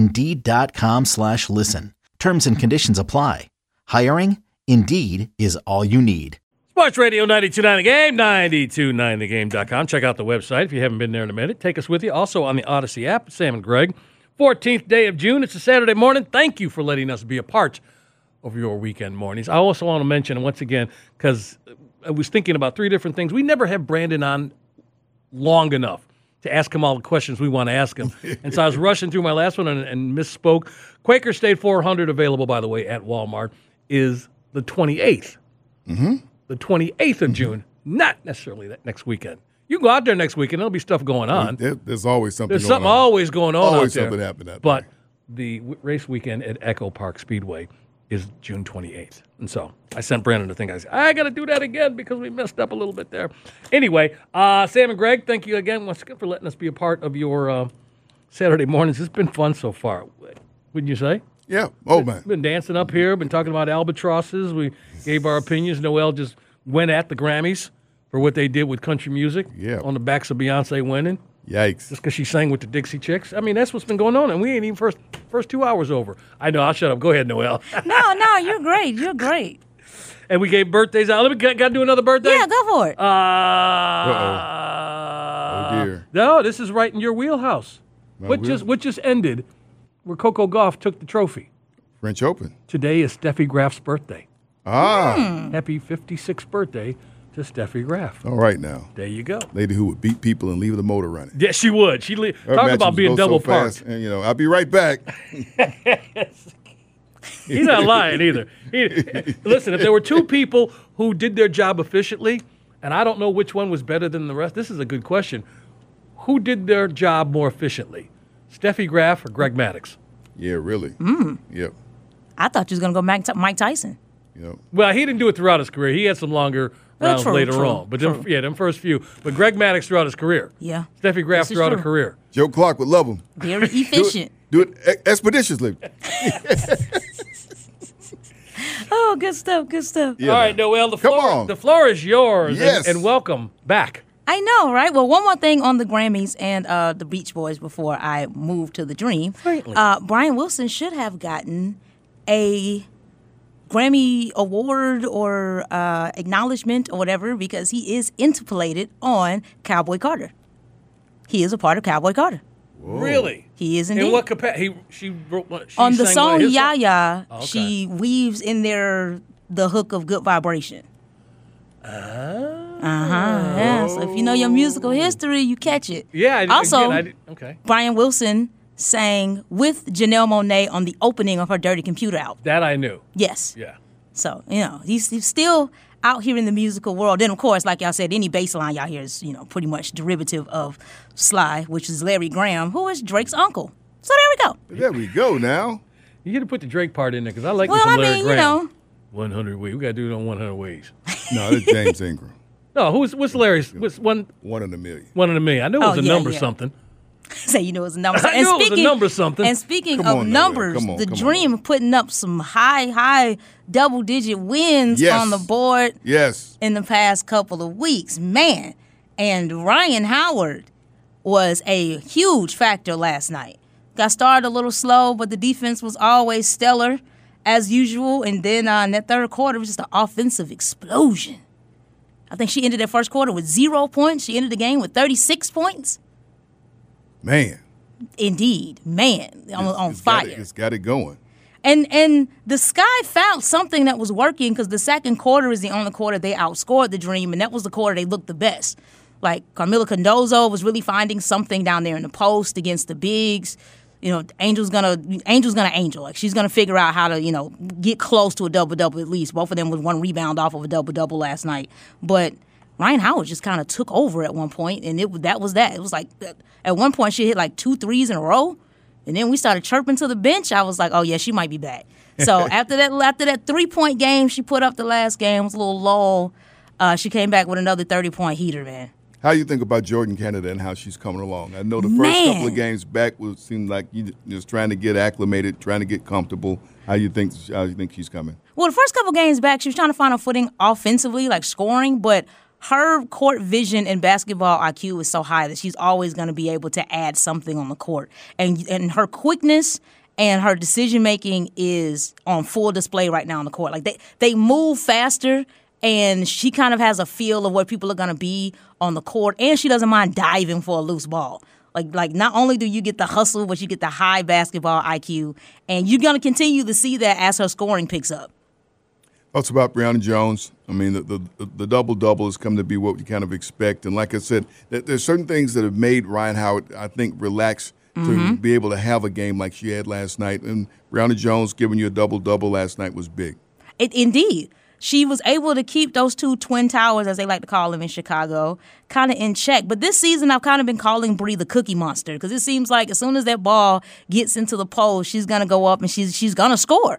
Speaker 1: Indeed.com/listen. Terms and conditions apply. Hiring? Indeed is all you need.
Speaker 4: Sports Radio 92.9 The Game, 92.9thegame.com. Check out the website if you haven't been there in a minute. Take us with you. Also on the Odyssey app, Sam and Greg. 14th day of June. It's a Saturday morning. Thank you for letting us be a part of your weekend mornings. I also want to mention, once again, because I was thinking about 3 different things. We never have Brandon on long enough to ask him all the questions we want to ask him. And so I was rushing through my last one and misspoke. Quaker State 400, available, by the way, at Walmart, is the 28th. Mm-hmm. The 28th of June, not necessarily that next weekend. You can go out there next weekend. There'll be stuff going on.
Speaker 5: There's always something
Speaker 4: There's
Speaker 5: going
Speaker 4: something
Speaker 5: on.
Speaker 4: always going on
Speaker 5: Always
Speaker 4: out there.
Speaker 5: something happening out there.
Speaker 4: But the race weekend at Echo Park Speedway is June 28th. And so I sent Brandon a thing. I said, I got to do that again because we messed up a little bit there. Anyway, Sam and Greg, thank you again once again for letting us be a part of your Saturday mornings. It's been fun so far, wouldn't you say?
Speaker 5: Yeah. Oh, man.
Speaker 4: Been dancing up here, been talking about albatrosses. We gave our opinions. Noel just went at the Grammys for what they did with country music on the backs of Beyonce winning.
Speaker 5: Yikes.
Speaker 4: Just because she sang with the Dixie Chicks. I mean, that's what's been going on, and we ain't even first 2 hours over. I know, I'll shut up. Go ahead, Noel.
Speaker 8: No, you're great. You're great.
Speaker 4: And we gave birthdays out. Got to do another birthday?
Speaker 8: Yeah, go for it.
Speaker 5: Oh, dear.
Speaker 4: No, this is right in your wheelhouse. What just ended where Coco Gauff took the trophy?
Speaker 5: French Open.
Speaker 4: Today is Steffi Graf's birthday.
Speaker 5: Ah.
Speaker 4: Happy 56th birthday to Steffi Graf.
Speaker 5: All right now.
Speaker 4: There you go.
Speaker 5: Lady who would beat people and leave the motor running.
Speaker 4: Yeah, she would. Talk about being double parked.
Speaker 5: And, I'll be right back.
Speaker 4: He's not lying either. Listen, if there were 2 people who did their job efficiently, and I don't know which one was better than the rest, this is a good question. Who did their job more efficiently? Steffi Graf or Greg Maddux?
Speaker 5: Yeah, really. Yep.
Speaker 8: I thought you was going to go Mike Tyson.
Speaker 5: Yep.
Speaker 4: Well, he didn't do it throughout his career. He had some longer rounds later on. But them first few. But Greg Maddux throughout his career.
Speaker 8: Yeah.
Speaker 4: Steffi Graf throughout her career.
Speaker 5: Joe Clark would love him.
Speaker 8: Very efficient.
Speaker 5: Do it expeditiously.
Speaker 8: Oh, good stuff.
Speaker 5: Yeah,
Speaker 4: all right, Noel, the floor is yours.
Speaker 5: Yes.
Speaker 4: And welcome back.
Speaker 8: I know, right? Well, one more thing on the Grammys and the Beach Boys before I move to the Dream.
Speaker 4: Certainly.
Speaker 8: Brian Wilson should have gotten a Grammy award or acknowledgement or whatever because he is interpolated on Cowboy Carter. He is a part of Cowboy Carter.
Speaker 5: Whoa.
Speaker 4: Really?
Speaker 8: He is indeed.
Speaker 4: In what capacity? She wrote one. She
Speaker 8: On the
Speaker 4: sang one
Speaker 8: song
Speaker 4: of his
Speaker 8: Yaya,
Speaker 4: songs? Okay.
Speaker 8: she weaves in there the hook of Good Vibration. Yeah. So if you know your musical history, you catch it.
Speaker 4: Yeah.
Speaker 8: Also,
Speaker 4: okay.
Speaker 8: Brian Wilson sang with Janelle Monáe on the opening of her Dirty Computer album.
Speaker 4: That I knew.
Speaker 8: Yes.
Speaker 4: Yeah.
Speaker 8: So, he's still out here in the musical world. Then, of course, like y'all said, any bass line y'all hear is, pretty much derivative of Sly, which is Larry Graham, who is Drake's uncle. So there we go.
Speaker 5: There we go now.
Speaker 4: You got to put the Drake part in there because I like
Speaker 8: Well,
Speaker 4: me some
Speaker 8: I
Speaker 4: Larry
Speaker 8: mean,
Speaker 4: Graham. 100 ways. We got to do it on 100 ways.
Speaker 5: No, that's James Ingram.
Speaker 4: No, what's Larry's? What's one?
Speaker 5: 1 in a million.
Speaker 4: 1 in a million. I knew it was a number
Speaker 8: yeah.
Speaker 4: something.
Speaker 8: Say it was a number.
Speaker 4: I knew it was a number something.
Speaker 8: And speaking
Speaker 5: Come
Speaker 8: of
Speaker 5: on now,
Speaker 8: numbers,
Speaker 5: come on,
Speaker 8: the
Speaker 5: come on.
Speaker 8: Dream of putting up some high double-digit wins
Speaker 5: Yes.
Speaker 8: on the board
Speaker 5: Yes.
Speaker 8: in the past couple of weeks. Man, and Ryan Howard was a huge factor last night. Got started a little slow, but the defense was always stellar as usual. And then in that third quarter, it was just an offensive explosion. I think she ended that first quarter with 0 points. She ended the game with 36 points.
Speaker 5: Man.
Speaker 8: Indeed, man, on fire.
Speaker 5: It's got it going.
Speaker 8: And the Sky found something that was working because the second quarter is the only quarter they outscored the Dream, and that was the quarter they looked the best. Like Carmilla Condozo was really finding something down there in the post against the bigs. Angel's gonna angel. Like she's gonna figure out how to get close to a double-double at least. Both of them with 1 rebound off of a double-double last night. But Ryan Howard just kind of took over at one point, and that was that. It was like at one point she hit like 2 threes in a row, and then we started chirping to the bench. I was like, oh yeah, she might be back. So after that 3-point game she put up the last game, it was a little lull. She came back with another 30-point heater, man.
Speaker 5: How do you think about Jordan Canada and how she's coming along? I know the first couple of games back seemed like you just trying to get acclimated, trying to get comfortable. How do you think she's coming?
Speaker 8: Well, the first couple games back, she was trying to find a footing offensively, like scoring, but her court vision and basketball IQ is so high that she's always going to be able to add something on the court. And her quickness and her decision-making is on full display right now on the court. Like they move faster, and she kind of has a feel of where people are going to be on the court, and she doesn't mind diving for a loose ball. Like not only do you get the hustle, but you get the high basketball IQ, and you're going to continue to see that as her scoring picks up.
Speaker 5: Thoughts about Brianna Jones? I mean, the double-double has come to be what we kind of expect. And like I said, there's certain things that have made Ryan Howard, I think, relax to be able to have a game like she had last night. And Brianna Jones giving you a double-double last night was big.
Speaker 8: Indeed. She was able to keep those 2 twin towers, as they like to call them in Chicago, kind of in check. But this season, I've kind of been calling Bree the cookie monster because it seems like as soon as that ball gets into the post, she's going to go up and she's going to score.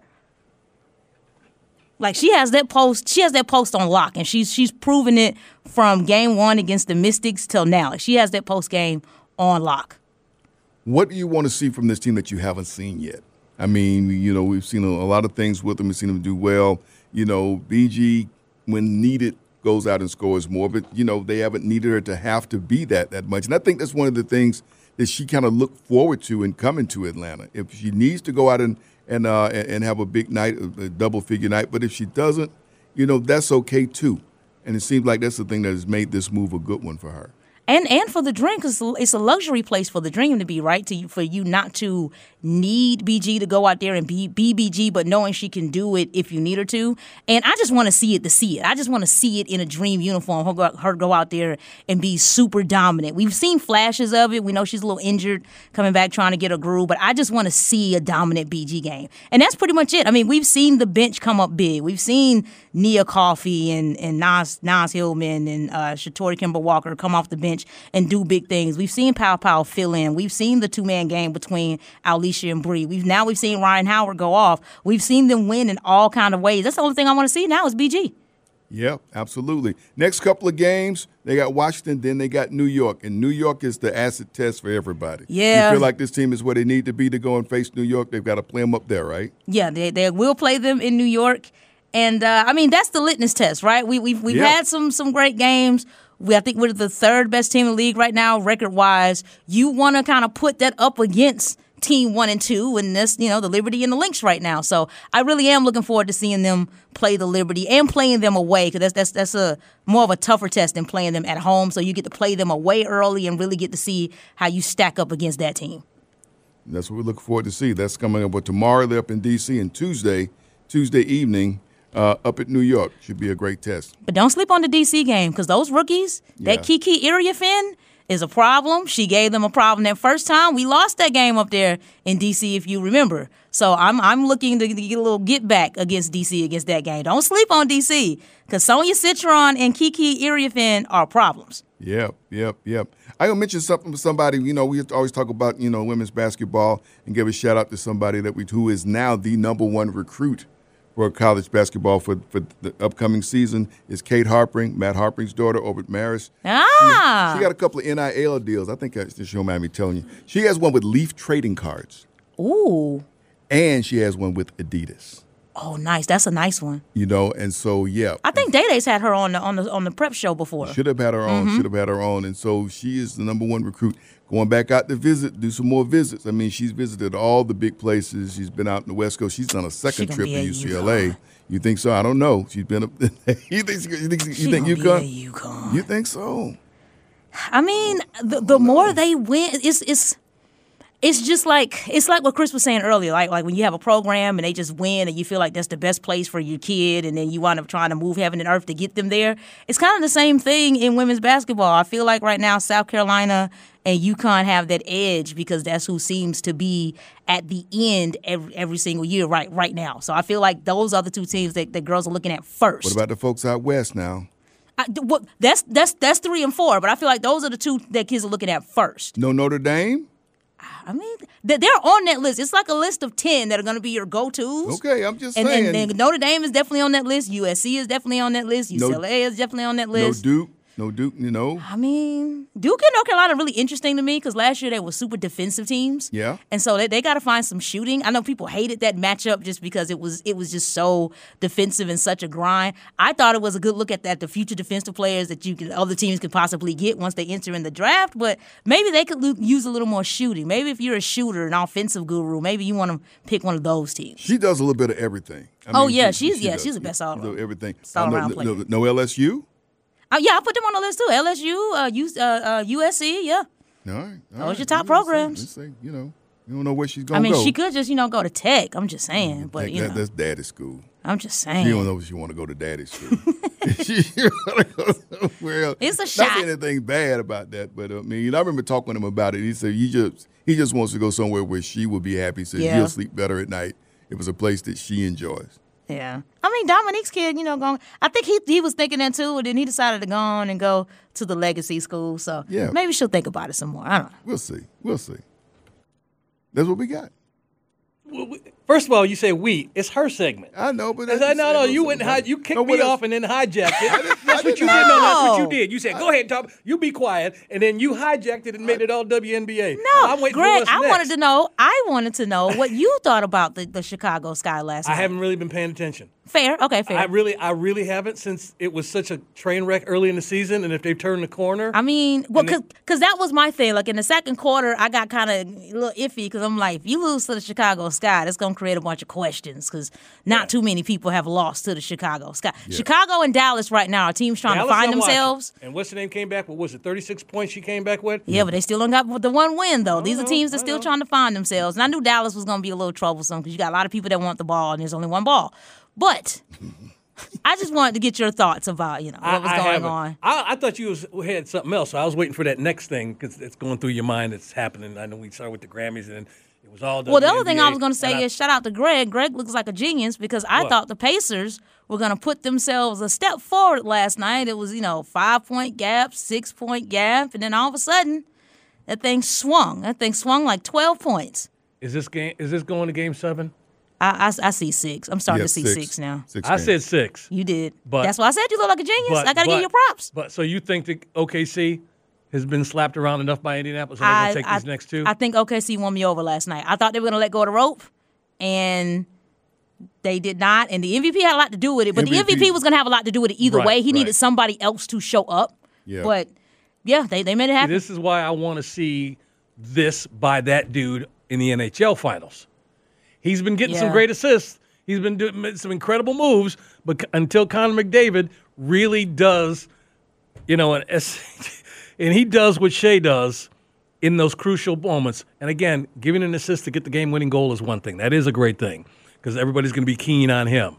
Speaker 8: Like she has that post on lock, and she's proven it from game 1 against the Mystics till now. Like she has that post game on lock.
Speaker 5: What do you want to see from this team that you haven't seen yet? I mean, we've seen a lot of things with them. We've seen them do well. BG, when needed, goes out and scores more, but they haven't needed her to have to be that much. And I think that's one of the things that she kind of looked forward to in coming to Atlanta. If she needs to go out and have a big night, a double-figure night. But if she doesn't, that's okay too. And it seems like that's the thing that has made this move a good one for her.
Speaker 8: And for the Dream, because it's a luxury place for the Dream to be, right? For you not to need BG to go out there and be BG, but knowing she can do it if you need her to. And I just want to see it to see it. I just want to see it in a Dream uniform, her go out there and be super dominant. We've seen flashes of it. We know she's a little injured, coming back trying to get a groove, but I just want to see a dominant BG game. And that's pretty much it. I mean, we've seen the bench come up big. We've seen Nia Coffey and Nas Hillman and Shatori Kimber Walker come off the bench and do big things. We've seen Pow fill in. We've seen the 2-man game between Alicia and Bree. We've seen Ryan Howard go off. We've seen them win in all kind of ways. That's the only thing I want to see now is BG.
Speaker 5: Yeah, absolutely. Next couple of games, they got Washington, then they got New York. And New York is the acid test for everybody.
Speaker 8: Yeah.
Speaker 5: You feel like this team is where they need to be to go and face New York? They've got to play them up there, right?
Speaker 8: Yeah, they will play them in New York. And, that's the litmus test, right? We've had some great games. I think we're the 3rd best team in the league right now, record-wise. You want to kind of put that up against team 1 and 2, and that's, the Liberty and the Lynx right now. So I really am looking forward to seeing them play the Liberty and playing them away, because that's a more of a tougher test than playing them at home. So you get to play them away early and really get to see how you stack up against that team.
Speaker 5: That's what we're looking forward to see. That's coming up tomorrow. They're up in D.C. and Tuesday evening up at New York. Should be a great test.
Speaker 8: But don't sleep on the D.C. game, because those rookies, that Kiki Iriafen is a problem. She gave them a problem that first time. We lost that game up there in D.C., if you remember. So I'm looking to get a little get back against D.C. against that game. Don't sleep on D.C., because Sonia Citron and Kiki Iriafen are problems.
Speaker 5: Yep. I gonna mention something with somebody. We always talk about women's basketball and give a shout out to somebody who is now the number 1 recruit for college basketball for the upcoming season is Kate Harpring, Matt Harpring's daughter over at Marist. She got a couple of NIL deals. I think she'll mind me telling you. She has one with Leaf Trading Cards.
Speaker 8: Ooh.
Speaker 5: And she has one with Adidas.
Speaker 8: Oh, nice. That's a nice one.
Speaker 5: And so, yeah.
Speaker 8: I think Day Day's had her on the prep show before.
Speaker 5: Should have had her on. And so she is the number 1 recruit. Going back out to do some more visits. I mean, she's visited all the big places. She's been out in the West Coast. She's on a second trip to UCLA.
Speaker 8: UConn.
Speaker 5: You think so? I don't know. She's been up. You think UConn?
Speaker 8: UConn.
Speaker 5: You think so?
Speaker 8: I mean, the more they win, it's just it's like what Chris was saying earlier. Like when you have a program and they just win and you feel like that's the best place for your kid, and then you wind up trying to move heaven and earth to get them there. It's kind of the same thing in women's basketball. I feel like right now South Carolina and UConn have that edge because that's who seems to be at the end every single year right now. So I feel like those are the 2 teams that girls are looking at first.
Speaker 5: What about the folks out west now?
Speaker 8: That's 3 and 4, but I feel like those are the 2 that kids are looking at first.
Speaker 5: No Notre Dame?
Speaker 8: I mean, they're on that list. It's like a list of 10 that are going to be your go-tos.
Speaker 5: Okay, I'm just saying.
Speaker 8: And Notre Dame is definitely on that list. USC is definitely on that list. UCLA is definitely on that list.
Speaker 5: No Duke,
Speaker 8: I mean, Duke and North Carolina are really interesting to me because last year they were super defensive teams.
Speaker 5: Yeah.
Speaker 8: And so they got to find some shooting. I know people hated that matchup just because it was just so defensive and such a grind. I thought it was a good look at the future defensive players that other teams could possibly get once they enter in the draft, but maybe they could use a little more shooting. Maybe if you're a shooter, an offensive guru, maybe you want to pick one of those teams.
Speaker 5: She does a little bit of everything.
Speaker 8: She's the best all-around.
Speaker 5: Everything.
Speaker 8: All-around player.
Speaker 5: No LSU?
Speaker 8: I put them on the list too. LSU, USC, yeah.
Speaker 5: All right.
Speaker 8: Those are your top programs.
Speaker 5: Let's say, you don't know where she's going to go.
Speaker 8: I mean, she could just, go to Tech. I'm just saying. But,
Speaker 5: that's daddy's school.
Speaker 8: I'm just saying.
Speaker 5: She don't know if she want to go to daddy's school. Well,
Speaker 8: it's a shot.
Speaker 5: Not anything bad about that, but I remember talking to him about it. He said he just wants to go somewhere where she will be happy. He said he'll sleep better at night. It was a place that she enjoys.
Speaker 8: Yeah. I mean, Dominique's kid, going. I think he was thinking that too, and then he decided to go on and go to the legacy school. So maybe she'll think about it some more. I don't know.
Speaker 5: We'll see. That's what we got.
Speaker 4: First of all, you say we. It's her segment.
Speaker 5: I know, but
Speaker 4: no. You wouldn't. You kicked me off and then hijacked it. That's what you did. No, that's what you did. You said, "Go ahead, Tom. You be quiet," and then you hijacked it and made it all WNBA.
Speaker 8: No,
Speaker 4: I'm waiting
Speaker 8: Greg.
Speaker 4: for what's next.
Speaker 8: I wanted to know what you thought about the Chicago Sky last night.
Speaker 4: I haven't really been paying attention.
Speaker 8: Fair. Okay, fair.
Speaker 4: I really haven't since it was such a train wreck early in the season, and if they've turned the corner.
Speaker 8: I mean, because that was my thing. Like in the second quarter, I got kind of a little iffy because I'm like, if you lose to the Chicago Sky, that's gonna create a bunch of questions because not too many people have lost to the Chicago Sky. Yeah. Chicago and Dallas right now are teams trying to find themselves.
Speaker 4: And what's the name came back? What was it? 36 points she came back with.
Speaker 8: Yeah, but they still don't got the one win though. These are teams that are still trying to find themselves. And I knew Dallas was gonna be a little troublesome because you got a lot of people that want the ball and there's only one ball. But I just wanted to get your thoughts about, what was going on.
Speaker 4: I thought you had something else, so I was waiting for that next thing because it's going through your mind. It's happening. I know we started with the Grammys and then it was all done.
Speaker 8: Well, the other thing I was going to say is shout out to Greg. Greg looks like a genius because I thought the Pacers were going to put themselves a step forward last night. It was, 5-point gap, 6-point gap, and then all of a sudden that thing swung. That thing swung like 12 points.
Speaker 4: Is this going to Game 7?
Speaker 8: I see 6. I'm starting to see 6 now.
Speaker 4: I said 6.
Speaker 8: You did.
Speaker 4: But
Speaker 8: that's why I said you look like a genius. I got to give you props.
Speaker 4: But so you think that OKC has been slapped around enough by Indianapolis and they're going to take these next 2?
Speaker 8: I think OKC won me over last night. I thought they were going to let go of the rope, and they did not. And the MVP had a lot to do with it. But the MVP was going to have a lot to do with it either way. He needed somebody else to show up.
Speaker 5: Yeah.
Speaker 8: But, they made it happen.
Speaker 4: This is why I want to see this by that dude in the NHL Finals. He's been getting some great assists. He's been doing some incredible moves, but until Connor McDavid really does, and he does what Shea does in those crucial moments. And again, giving an assist to get the game-winning goal is one thing. That is a great thing because everybody's going to be keen on him.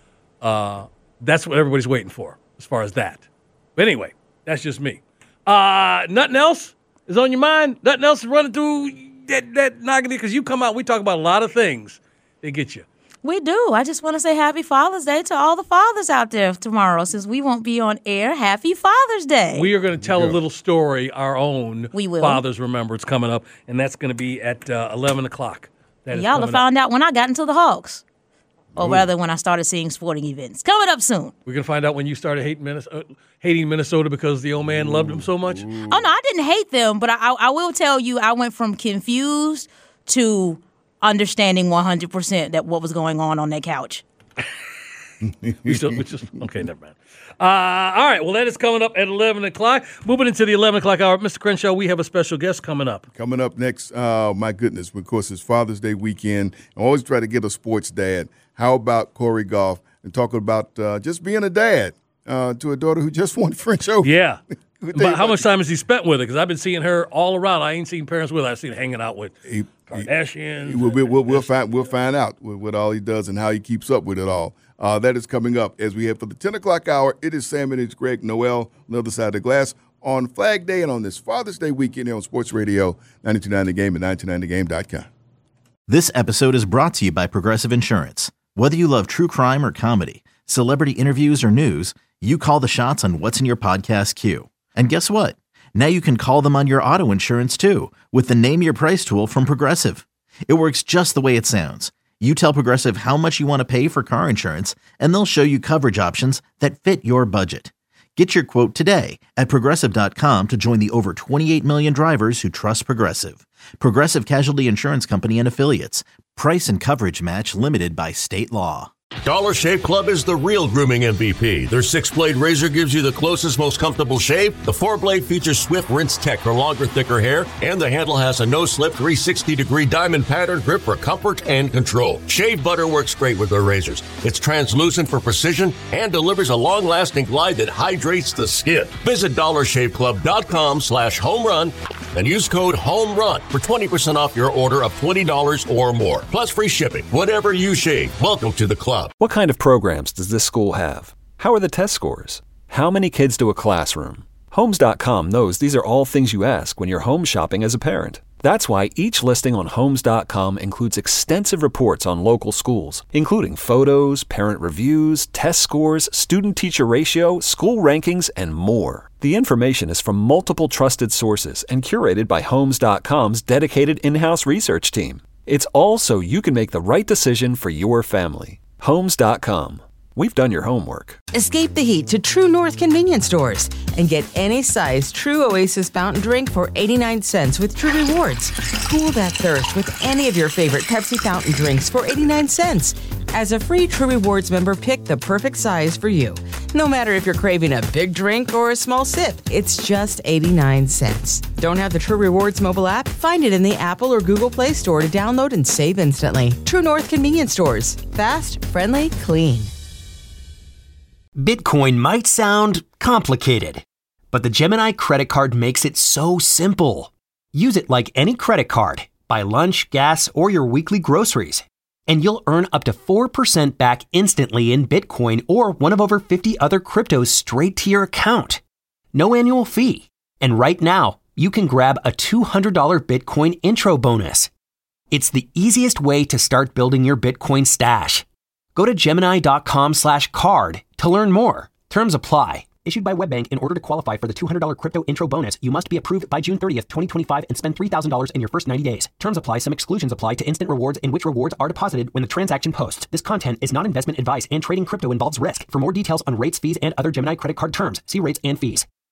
Speaker 4: That's what everybody's waiting for as far as that. But anyway, that's just me. Nothing else is on your mind? Nothing else is running through that noggin? Because you come out, we talk about a lot of things that get you.
Speaker 8: We do. I just want to say Happy Father's Day to all the fathers out there tomorrow. Since we won't be on air, Happy Father's Day.
Speaker 4: We are going to tell a little story, our own
Speaker 8: we will.
Speaker 4: Father's Remembrance coming up, and that's going to be at 11 o'clock.
Speaker 8: Y'all have found out when I got into the Hawks. Or rather, when I started seeing sporting events. Coming up soon.
Speaker 4: We're going to find out when you started hating Minnesota because the old man loved them so much.
Speaker 8: Oh, no, I didn't hate them, but I will tell you I went from confused to understanding 100% that what was going on that couch.
Speaker 4: Okay, never mind. All right, well, that is coming up at 11 o'clock. Moving into the 11 o'clock hour, Mr. Crenshaw, we have a special guest coming up.
Speaker 5: Coming up next, my goodness, of course, it's Father's Day weekend. I always try to get a sports dad. How about Corey Goff and talking about just being a dad to a daughter who just won French Open?
Speaker 4: Yeah. But how much time has he spent with her? Because I've been seeing her all around. I ain't seen parents with her. I've seen her hanging out with Kardashians.
Speaker 5: We'll find out what all he does and how he keeps up with it all. That is coming up as we head for the 10 o'clock hour. It is Sam and it's Greg Noel on the other side of the glass on Flag Day and on this Father's Day weekend here on Sports Radio 92.9 The Game and 92.9thegame.com.
Speaker 1: This episode is brought to you by Progressive Insurance. Whether you love true crime or comedy, celebrity interviews or news, you call the shots on what's in your podcast queue. And guess what? Now you can call them on your auto insurance too with the Name Your Price tool from Progressive. It works just the way it sounds. You tell Progressive how much you want to pay for car insurance, and they'll show you coverage options that fit your budget. Get your quote today at Progressive.com to join the over 28 million drivers who trust Progressive. Progressive Casualty Insurance Company and Affiliates. Price and coverage match limited by state law.
Speaker 2: Dollar Shave Club is the real grooming MVP. Their 6-blade razor gives you the closest, most comfortable shave. The 4-blade features Swift Rinse Tech for longer, thicker hair. And the handle has a no-slip 360-degree diamond pattern grip for comfort and control. Shave butter works great with their razors. It's translucent for precision and delivers a long-lasting glide that hydrates the skin. Visit DollarShaveClub.com/homerun and use code HOMERUN for 20% off your order of $20 or more. Plus free shipping. Whatever you shave, welcome to the club.
Speaker 6: What kind of programs does this school have? How are the test scores? How many kids do a classroom? Homes.com knows these are all things you ask when you're home shopping as a parent. That's why each listing on Homes.com includes extensive reports on local schools, including photos, parent reviews, test scores, student-teacher ratio, school rankings, and more. The information is from multiple trusted sources and curated by Homes.com's dedicated in-house research team. It's all so you can make the right decision for your family. Homes.com. We've done your homework.
Speaker 9: Escape the heat to True North convenience stores and get any size True Oasis fountain drink for 89 cents with True Rewards. Cool that thirst with any of your favorite Pepsi fountain drinks for 89 cents. As a free True Rewards member, pick the perfect size for you. No matter if you're craving a big drink or a small sip, it's just 89 cents. Don't have the True Rewards mobile app? Find it in the Apple or Google Play Store to download and save instantly. True North convenience stores. Fast, friendly, clean.
Speaker 10: Bitcoin might sound complicated, but the Gemini credit card makes it so simple. Use it like any credit card. Buy lunch, gas, or your weekly groceries, and you'll earn up to 4% back instantly in Bitcoin or one of over 50 other cryptos straight to your account. No annual fee. And right now, you can grab a $200 Bitcoin intro bonus. It's the easiest way to start building your Bitcoin stash. Go to Gemini.com/card to learn more. Terms apply. Issued by WebBank. In order to qualify for the $200 crypto intro bonus, you must be approved by June 30th, 2025 and spend $3,000 in your first 90 days. Terms apply. Some exclusions apply to instant rewards in which rewards are deposited when the transaction posts. This content is not investment advice and trading crypto involves risk. For more details on rates, fees, and other Gemini credit card terms, see rates and fees.